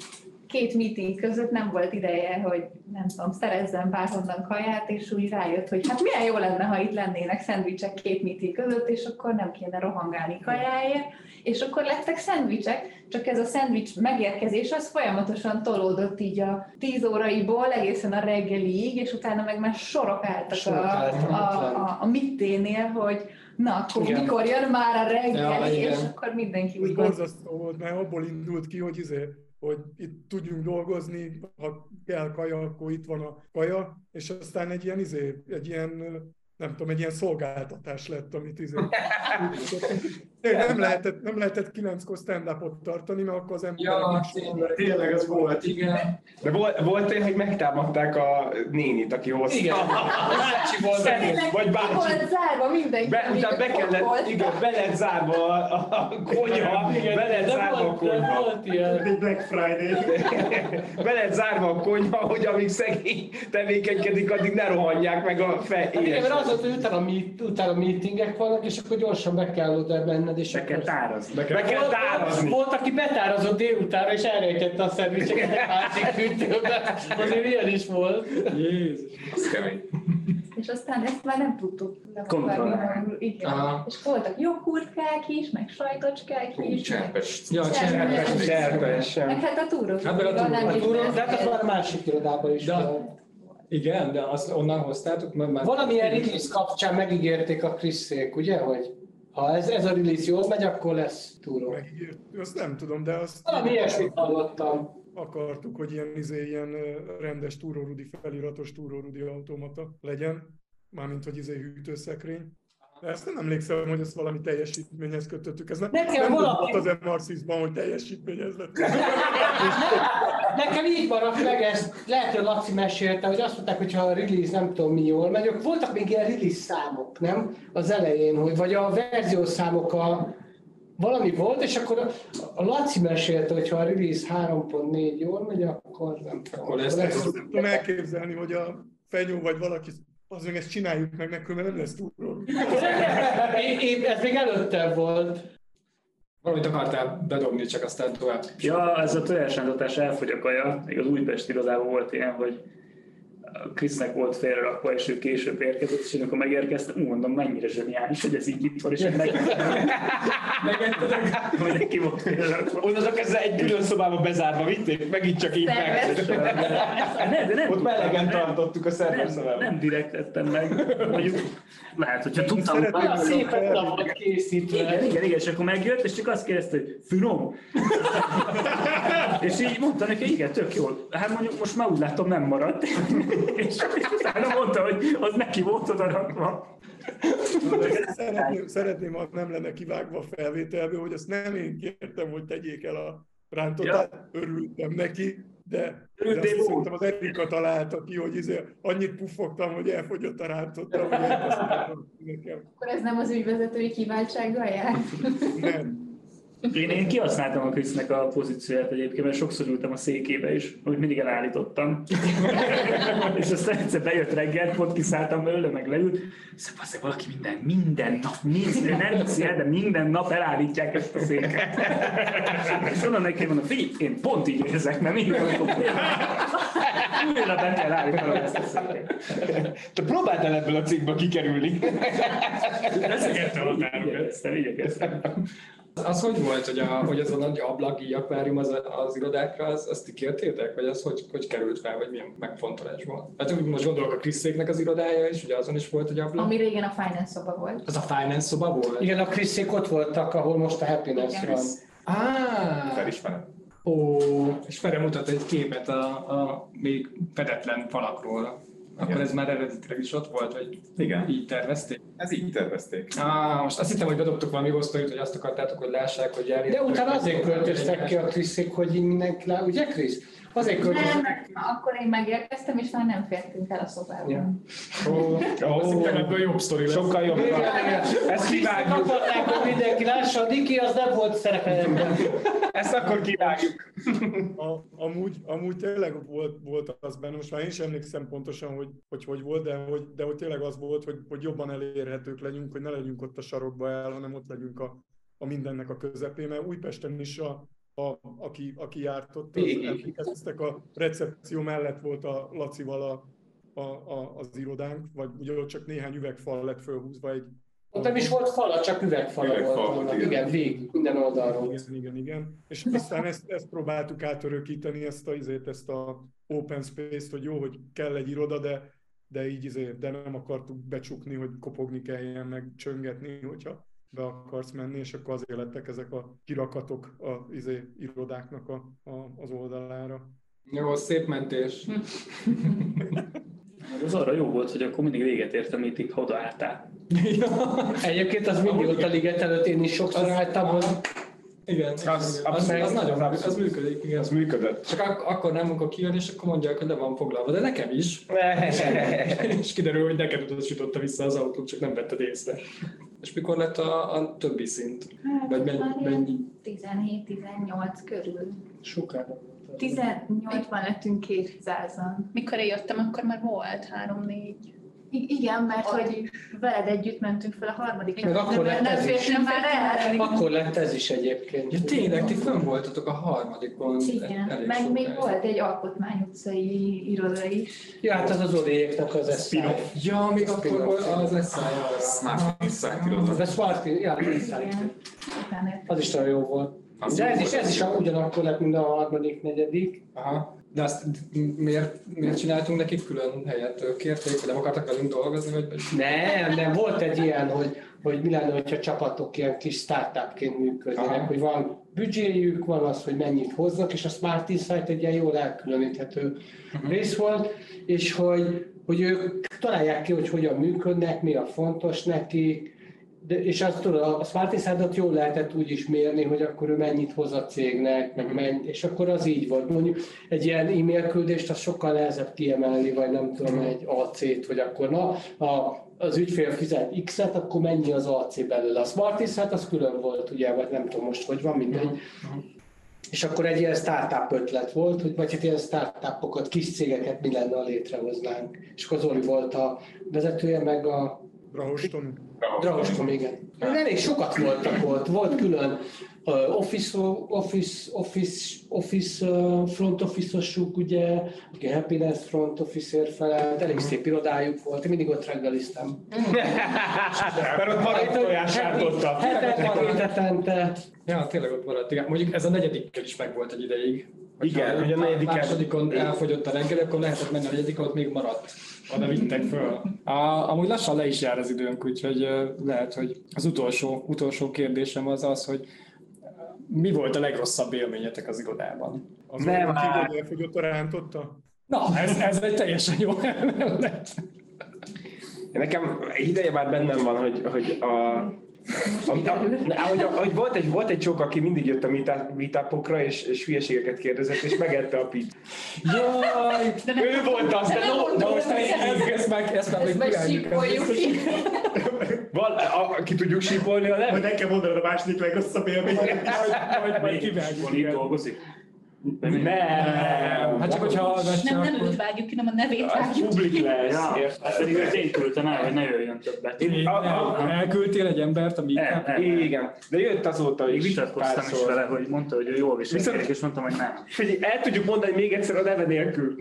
két meeting között nem volt ideje, hogy nem tudom, szerezzen bárhonnan kaját, és úgy rájött, hogy hát milyen jó lenne, ha itt lennének szendvicsek két meeting között, és akkor nem kéne rohangálni kajáért, és akkor lettek szendvicsek, csak ez a szendvics megérkezés az folyamatosan tolódott így a tíz óraiból egészen a reggeliig, és utána meg már sorok álltak Sorok a, álltak, a, a, a mitténél, hogy na, akkor Igen. mikor jön már a reggeli, Ja, igen. és akkor mindenki Ez úgy gond... borzasztó volt, mert abból indult ki, hogy, izé, hogy itt tudjunk dolgozni, ha kell kaja, akkor itt van a kaja, és aztán egy ilyen, izé, egy ilyen nem tudom, egy ilyen szolgáltatás lett, amit izé. Nem lehetett, nem lehetett kilenckor stand-upot tartani, mert akkor az emberek Ja, is... tényleg. Tényleg ez volt. Igen. De volt, volt olyan, hogy megtámadták a nénit, aki hozta. Igen. Bácsi volt. Tényleg, Vagy ki bácsi. volt zárva mindenki, Be, utána be kellett, igen, be lett zárva a, a konyha, be lett De zárva a volt, de konyha. volt ilyen. Egy Black Friday. Be lett zárva a konyha, hogy amíg szegény tevékenykedik, addig ne rohanják meg a fej. Hát igen, mert az volt, hogy utána, meet, utána meetingek vannak, és akkor gyorsan be kell oda menned, és Be kell akkor... tárazni. Be kell Volt, tárazni. volt, aki betárazott délutánra, és elrejtette a szendvicseket egy másik hűtőbe. Azért ilyen is volt. Jézus. Az kemény. és aztán ezt már nem tudtuk Kontrollálni. lefogadni. Igen. Aha. És voltak joghurtkák is, meg sajtocskák Hú, is. cserpes. Ja, cserpes. Cserpes sem. Meg hát a túró. Hát meg a túró. A túró, de hát az már a másik irodában is De- volt. Igen, de azt onnan hoztátok, mert már... Valamilyen release kapcsán megígérték a Kriszék, ugye, hogy ha ez, ez a release jól megy, akkor lesz túró. Megígért, azt nem tudom, de azt Valami ilyesmit hallottam. akartuk, hogy ilyen, izé, ilyen ö, rendes túrórudi, feliratos túrórudi automata legyen, mármint, hogy izé hűtőszekrény. De ezt nem emlékszem, hogy ezt valami teljesítményhez kötöttük. Ez nem, Nekem nem valaki- volt az em er szízban, hogy teljesítményhez lett. Nekem így maradt meg, ezt lehet, hogy Laci mesélte, hogy azt mondták, hogy ha a release nem tudom mi jól megy, akkor voltak még ilyen release számok, nem? Az elején, hogy vagy a verziós számok a valami volt, és akkor a, a Laci mesélte, hogy ha a release három pont négy jól megy, akkor nem tudom. Akkor lesz- lesz- Azt tudom elképzelni, hogy a Fenyó vagy valaki, az meg ezt csináljuk meg nekünk, mert nem lesz túrórudi. Én, én, ez még előtte volt. Valamit akartál bedobni, csak aztán tovább. Ja, ez a tojásrántotás elfogy a kaja. Még az Újpest irodában volt ilyen, hogy a Krisznek volt félrerakva, és ő később érkezett, és én akkor megérkeztem, ú, mondom, mennyire zseniális, hogy ez így itt van, és én meg... Megettetek, hogy neki volt félrerakva. Onnantól kezdve egy külön szobába bezárva vitték, megint csak így meg. Ne, de nem Ott melegen nem- tartottuk a Nem, szerverszobában. nem direkt ettem meg. Mondjuk, lehet, hogyha tudtam, Szeretném- Olyan hogy... szépen oda volt készítve. Igen, igen, igen, és akkor megjött, és csak azt kérdezte, hogy finom. És így mondta neki, igen, tök jól. Hát mondjuk most már úgy látom, nem maradt. és, és utána mondta, hogy az neki volt oda rakva. Szeretném, szeretném, ha nem lenne kivágva a felvételből, hogy azt nem én kértem, hogy tegyék el a rántotát, örültem neki, de, de Örültél azt volna? szerintem az Erika találta ki, hogy izé, annyit puffogtam, hogy elfogyott a rántottam, hogy elhasználtam nekem. Akkor ez nem az ügyvezetői kiváltsággal jár? Nem. Én, én kihasználtam a Krisznek a pozícióját egyébként, mert sokszor ültem a székébe is, hogy mindig elállítottam. és aztán egyszer bejött reggel, pont kiszálltam belőle, meg leült, és azt valaki minden, minden nap, minden, nem hiszi el, de minden nap elállítják ezt a széket. és onnan neki mondom, figyelj, én pont így érzek, mert minden nap újra be kell állítanom ezt a széket. Te próbáltál ebből a cikkből kikerülni? Ezeket a határokat. Igyekeztem, igyekeztem. Az hogy volt, hogy, a, hogy ez a nagy ablaki akvárium az, az irodákra, az, azt ti kértétek? Vagy az hogy, hogy került fel, vagy milyen megfontolás volt? Hát úgy most gondolok a Kriszéknek az irodája is, ugye azon is volt egy ablak. Ami régen a finance szoba volt. Az a finance szoba volt? Igen, a Kriszék ott voltak, ahol most a Happiness Igen. van. Ah, Felismerem. ó, és Fere mutat egy képet a, a még fedetlen falakról. Akkor Igen. ez már eredetileg is ott volt, vagy Igen. így tervezték? Ez így tervezték. Á, most azt hittem, hogy bedobtuk valami osztolyt, hogy azt akartátok, hogy lássák, hogy járják. De utána azért költöztek ki a Kriszék, hogy így mindenki lá... Ugye Krisz? Azért költöztek. Nem, akkor én megérkeztem, és már nem fértünk el a szobába. Ja. Ó, azt hittem, ebből jobb sztori lesz. Sokkal jobb. Igen, igen. Ezt kivágjuk. Akarták, hogy mindenki lássa, a Diki az nem volt szerepe ebben. Ezt akkor kivágjuk. A, amúgy, amúgy tényleg volt, volt az benne, most már én sem emlékszem pontosan, hogy hogy, hogy volt, de hogy, de hogy tényleg az volt, hogy, hogy jobban elérhetők legyünk, hogy ne legyünk ott a sarokba el, hanem ott legyünk a, a mindennek a közepén, mert Újpesten is a, a, aki, aki járt ott, az emlékeztek, a recepció mellett volt a Lacival a, a, a, az irodánk, vagy ugye ott csak néhány üvegfal lett fölhúzva egy... Ott nem is volt fala, csak üvegfala Üvegfal volt. volt, volna. igen. Igen, végig, minden oldalról. Igen, igen, igen. És aztán ezt, ezt próbáltuk átörökíteni, ezt a, izét, ezt a open space-t, hogy jó, hogy kell egy iroda, de, de így izé, de nem akartuk becsukni, hogy kopogni kelljen, meg csöngetni, hogyha be akarsz menni, és akkor azért lettek ezek a kirakatok az izé, irodáknak a, a, az oldalára. Jó, szép mentés. Az arra jó volt, hogy akkor mindig véget ért, amíg ha odaálltál. Egyébként az mindig ott a liget előtt, én is sokszor álltam, hogy Igen, Az- az, az, abszolút- az nagyon az az működik, igen. Ez működött. Csak ak- akkor nem, amikor kijön, és akkor mondják, hogy le van foglalva, de nekem is. És kiderül, hogy neked utasította vissza az autót, csak nem vetted észre. És mikor lett a, a többi szint? Hát, Vagy mennyi? mennyi? tizenhét-tizennyolc körül. sokára. tizennyolcban lettünk kétszázan. Mikor én jöttem, akkor már volt három-négy. I- igen, mert hogy veled együtt mentünk fel a harmadik Meg akkor lett nem ez is. fértem már el. Akkor lett ez is egyébként. Ja tényleg, ti fönn voltatok a harmadikon. Igen, elég meg még sokáig. volt egy alkotmány utcai iroda is. Ja, hát az az Zoliéknak az eszály. Ja, még akkor volt az eszály. Smart Insight iroda. Az a Smart, ja, az eszály. Igen. Utána jöttünk. Az is nagyon jó volt. Az De jó ez is, volt. ez is ugyanakkor lett, mint a harmadik, negyedik. Aha. De azt miért, miért csináltunk nekik külön helyet? Kérték, hogy nem akartak velünk dolgozni? Vagy... Nem, nem, volt egy ilyen, hogy, hogy mi lenne, hogyha csapatok ilyen kis startupként működnének, Aha. hogy van büdzséjük, van az, hogy mennyit hoznak, és a Smart Insight egy ilyen jól elkülöníthető uh-huh. rész volt, és hogy, hogy ők találják ki, hogy hogyan működnek, mi a fontos nekik, de, és azt tudod, a Smart Insight-ot jól lehetett úgy is mérni, hogy akkor ő mennyit hoz a cégnek, meg mennyi, és akkor az így volt. Mondjuk egy ilyen e-mail küldést, az sokkal nehezebb kiemelni, vagy nem tudom, egy á cét, hogy akkor na, a, az ügyfél fizet X-et, akkor mennyi az á cé belőle. A Smart Insight az külön volt, ugye, vagy nem tudom most, hogy van, mindegy. És akkor egy ilyen startup ötlet volt, hogy vagy hát ilyen startupokat, kis cégeket mi lenne, ha létrehoznánk. És akkor Zoli volt a vezetője, meg a Rahoston. Dragostom, igen. Elég sokat voltak ott. Volt külön uh, office, office, office, office uh, front office-osuk, ugye, aki happiness front office-ért felelt, elég szép irodájuk volt, én mindig ott reggeliztem. Mert ott maradj tojását adta. Hetet, hétetente. Ja, tényleg ott maradt. Igen. Mondjuk ez a negyedikkel is megvolt egy ideig. Igen, Ha hogy a negyediken- másodikon elfogyott a reggel, akkor lehetett menni a negyedikon, ott még maradt. Oda vittek föl. A, amúgy lassan le is jár az időnk, úgyhogy ö, lehet, hogy az utolsó, utolsó kérdésem az az, hogy mi volt a legrosszabb élményetek az irodában? Az Nem, nem, hát- hogy elfogyott a rántotta? Na, ez, ez egy teljesen jó lett. Nekem ideje már bennem van, hogy, hogy a Ahogy, ahogy, ahogy volt, egy, volt egy csók, aki mindig jött a meetupokra, és, és hülyeségeket kérdezett, és megette a pit. Jaj! Ő volt az, de no, Na most ezt, ezt meg, ezt meg Ezt még meg sípoljuk ki. Van, a, a, ki tudjuk sípolni, a Hogy nem? nekem mondanod a második legrosszabb élményet. Majd, majd, majd kivágjuk. Van itt dolgozik? Nem. Hát csak hogyha hallgatja, Nem, nem akkor... őt vágjuk ki, nem a nevét Az vágjuk. publik lesz, Ja, érted? pedig őt én küldtem el, hogy ne jöjjön többet. Én- a- a- Elküldtél egy embert, ami... Nem, nem. Igen, de jött azóta Még is vitatkoztam is vele, hogy mondta, hogy ő jól viselkedik, Viszont- és mondtam, hogy nem. Figyelj, el tudjuk mondani még egyszer a neve nélkül.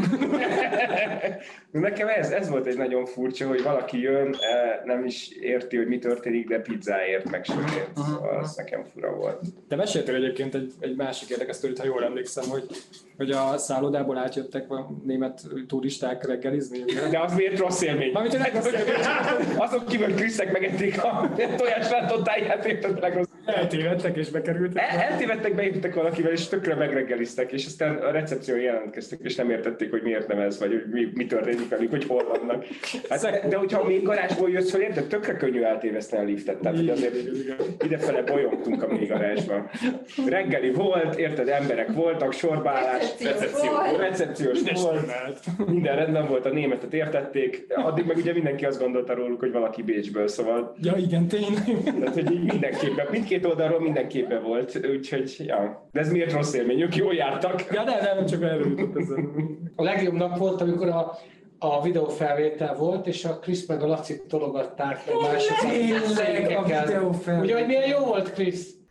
De nekem ez, ez volt egy nagyon furcsa, hogy valaki jön, eh, nem is érti, hogy mi történik, de pizzáért meg sörért. Szóval az nekem fura volt. De meséltél egyébként egy, egy másik érdekes sztorit, ha jól emlékszem, hogy, hogy a szállodából átjöttek a német turisták reggelizni. ugye? De az miért rossz élmény? Mármint, hogy rossz élmény. Azok kívül, hogy Krisztek megették a tojásrántottáját, érted meg az. Eltévedtek és bekerültek. El, eltévedtek, bejöttek valakivel, és tökre megreggeliztek, és aztán a recepción jelentkeztek, és nem értették, hogy miért nem ez, vagy hogy mi, mi történik velük, hogy hol vannak. Hát, de, de hogyha még garázsból jössz fel, érted, tökre könnyű eltéveszteni a liftet, tehát hogy azért idefele bolyogtunk a még garázsban. Reggeli volt, érted, emberek voltak, sorbaállás, Recepció volt. recepciós volt, minden rendben volt, a németet értették, addig meg ugye mindenki azt gondolta róluk, hogy valaki Bécsből, szóval Ja, igen, tényleg. tehát, hogy így mindenképpen, mindkét oldalról mindenképpen volt, úgyhogy, ja. De ez miért rossz élmény? Ők jól jártak. Ja, nem, nem, csak előjutott ezen. A legjobb nap volt, amikor a, a videófelvétel volt, és a Krisz meg a Laci tologatták meg másokat. Tényleg, a székekkel. videófelvétel. Ugye, hogy milyen jó volt, Krisz?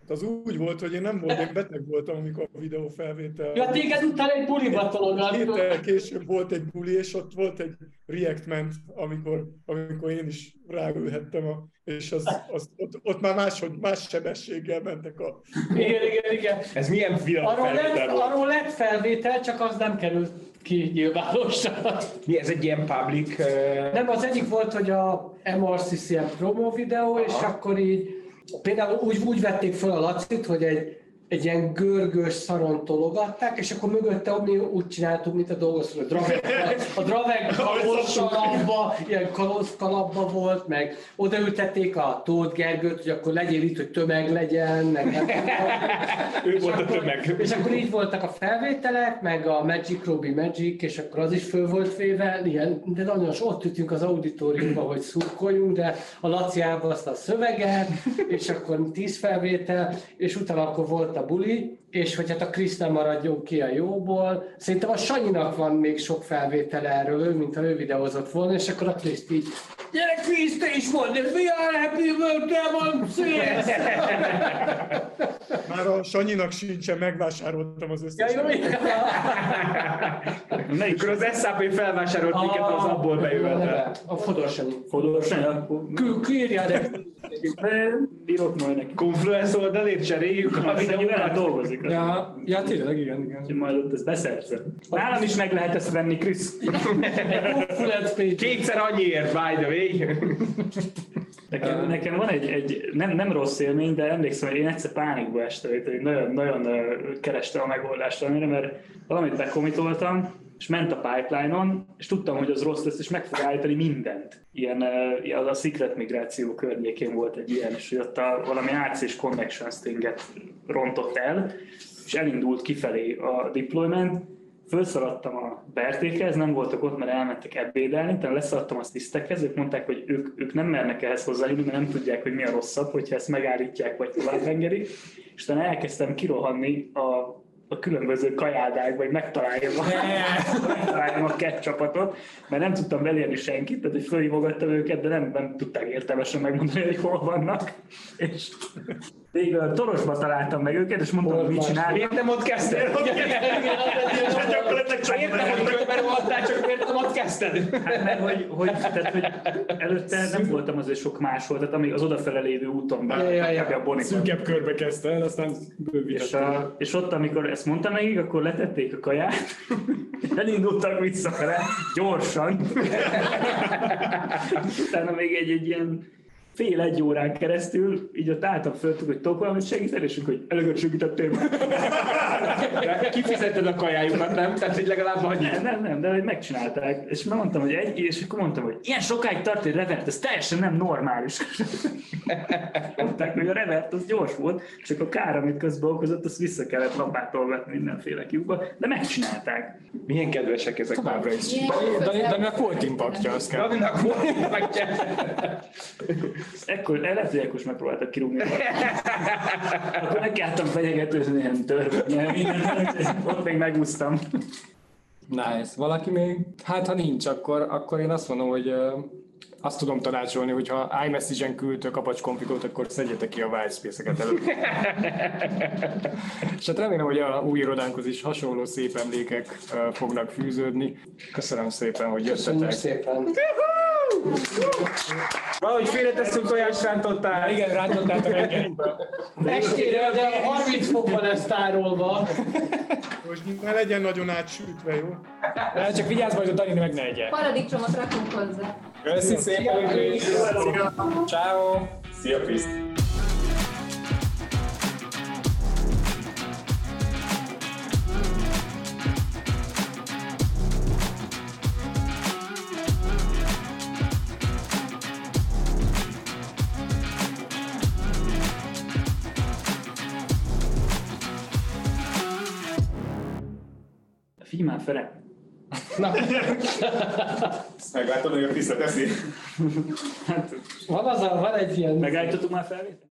Az úgy volt, hogy én nem voltam, én beteg voltam, amikor a videó felvétel. Ja, téged utána egy buliba tologat. Héttel később volt egy buli, és ott volt egy reactment, amikor, amikor én is ráülhettem, a, és az, az, ott, ott már máshogy, más sebességgel mentek a... Igen, igen, igen. Ez milyen videó Arról lett, felvétel volt? arról lett felvétel, csak az nem került ki nyilvánosra. Mi, ez egy ilyen public... Uh... Nem, az egyik volt, hogy a em er cé cé ilyen promo videó, és akkor így például úgy, úgy vették fel a Lacit, hogy egy, egy ilyen görgős szaron tologatták, és akkor mögötte mi úgy csináltuk, mint a dolgozó. A Draveg, a Draveg kalóz kalapba, ilyen kalóz kalapba volt, meg odaültették a Tóth Gergőt, hogy akkor legyél itt, hogy tömeg legyen, meg ő volt a tömeg. És akkor így voltak a felvételek, meg a Magic Robbie Magic, és akkor az is föl volt véve, ilyen, de nagyon ott ütünk az auditoriumban, hogy szurkoljunk, de a Laci elbaszta a szöveget, és akkor tíz felvétel, és utána akkor volt a buli, és hogy hát a Krisz nem maradjon ki a jóból. Szerintem a Sanyinak van még sok felvétel erről, ő, mint ha ő videózott volna, és akkor a Kriszt így, gyere Krisz, te is mondd, és mi a happy birthday van, szész! Már a Sanyinak sincsen, megvásároltam az összes. Ja, jó, Akkor az es á pé felvásárolt minket, az abból bejövetve. A Fodor Sanyi. Fodor Sanyi, akkor Kírjál, de bírok majd neki. Confluence oldalét cseréljük a Sanyi velem videókat. dolgozik. Ja, ja, tényleg, igen, igen. Úgyhogy majd ott ezt beszerzem. Nálam is meg lehet ezt venni, Krisz. Kétszer annyiért, by the way. Nekem, nekem van egy, egy nem, nem rossz élmény, de emlékszem, hogy én egyszer pánikba estem, hogy nagyon, nagyon kerestem a megoldást valamire, mert valamit bekomitoltam, és ment a pipeline-on, és tudtam, hogy az rossz lesz, és meg fog állítani mindent. Ilyen, az a secret migráció környékén volt egy ilyen, és hogy ott a, valami á cé-s connection stinget rontott el, és elindult kifelé a deployment, felszaladtam a Bertékhez, nem voltak ott, mert elmentek ebédelni, utána leszaladtam a tisztekhez, ők mondták, hogy ők, ők nem mernek ehhez hozzájönni, mert nem tudják, hogy mi a rosszabb, hogyha ezt megállítják, vagy tovább engedik. És utána elkezdtem kirohanni a, a különböző kajádákba, hogy megtaláljam a, megtaláljam a ketchupatot, mert nem tudtam belérni senkit, tehát hogy fölhívogattam őket, de nem, nem tudták értelmesen megmondani, hogy hol vannak. És végül a Torosba találtam meg őket, és mondtam, hogy mit csinálni. Miért nem ott kezdted? Miért nem ott körben voltál, csak miért nem ott kezdted? Hát mert hogy, hogy, tehát, hogy előtte nem voltam azért sok máshol, tehát amíg az odafele lévő úton be, Ja, ja, ja. a Bonikon. Szűkebb körbe kezdte el, aztán És, bővítette. a, és ott, amikor ezt mondtam nekik, akkor letették a kaját, elindultak visszafele, gyorsan. Utána még egy, egy ilyen fél egy órán keresztül, így ott álltam föltük, hogy tudok valamit segíteni, és hogy előtt segítettél már. Kifizetted a kajájukat, nem? Tehát, hogy legalább annyit. Nem, nem, nem, de hogy megcsinálták. És mondtam, hogy egy, és akkor mondtam, hogy ilyen sokáig tart egy revert, ez teljesen nem normális. Mondták, hogy a revert az gyors volt, csak a kár, amit közben okozott, azt vissza kellett lapátolgatni mindenféle kiúba, de megcsinálták. Milyen kedvesek ezek. Továbbra is. Ilyen De, de, de közel- mi a Colt Impactja, az kell. Davinak volt meg. Ekkor, lehet, hogy ekkor is megpróbáltak kirúgni. Akkor nekiálltam fenyegetőzni ilyen törvényel, mindent, ott még megúsztam. Nice. Valaki még? Hát ha nincs, akkor, akkor én azt mondom, hogy uh, azt tudom tanácsolni, hogy ha iMessage-en küldtök Apache konfigot, akkor szedjetek ki a whitespace-eket előtt. És hát remélem, hogy a új irodánkhoz is hasonló szép emlékek uh, fognak fűződni. Köszönöm szépen, hogy Köszönjük jöttetek. szépen. Valahogy félretesszünk tojást rántottál. Igen, rántottál a reggeliből. Estére, de harminc fokban ez tárolva. Most ne legyen nagyon átsütve, jó? De csak vigyázz majd, hogy Dani meg ne egye. Paradicsomot rakunk hozzá. Köszi szépen, Krisz. Ciao. Szia, Kriszt! Figyelj már, Fere! Ezt meglátod, hogy a Kriszt teszi? Hát, Van, az a, van egy ilyen... megállítottuk már felvételt?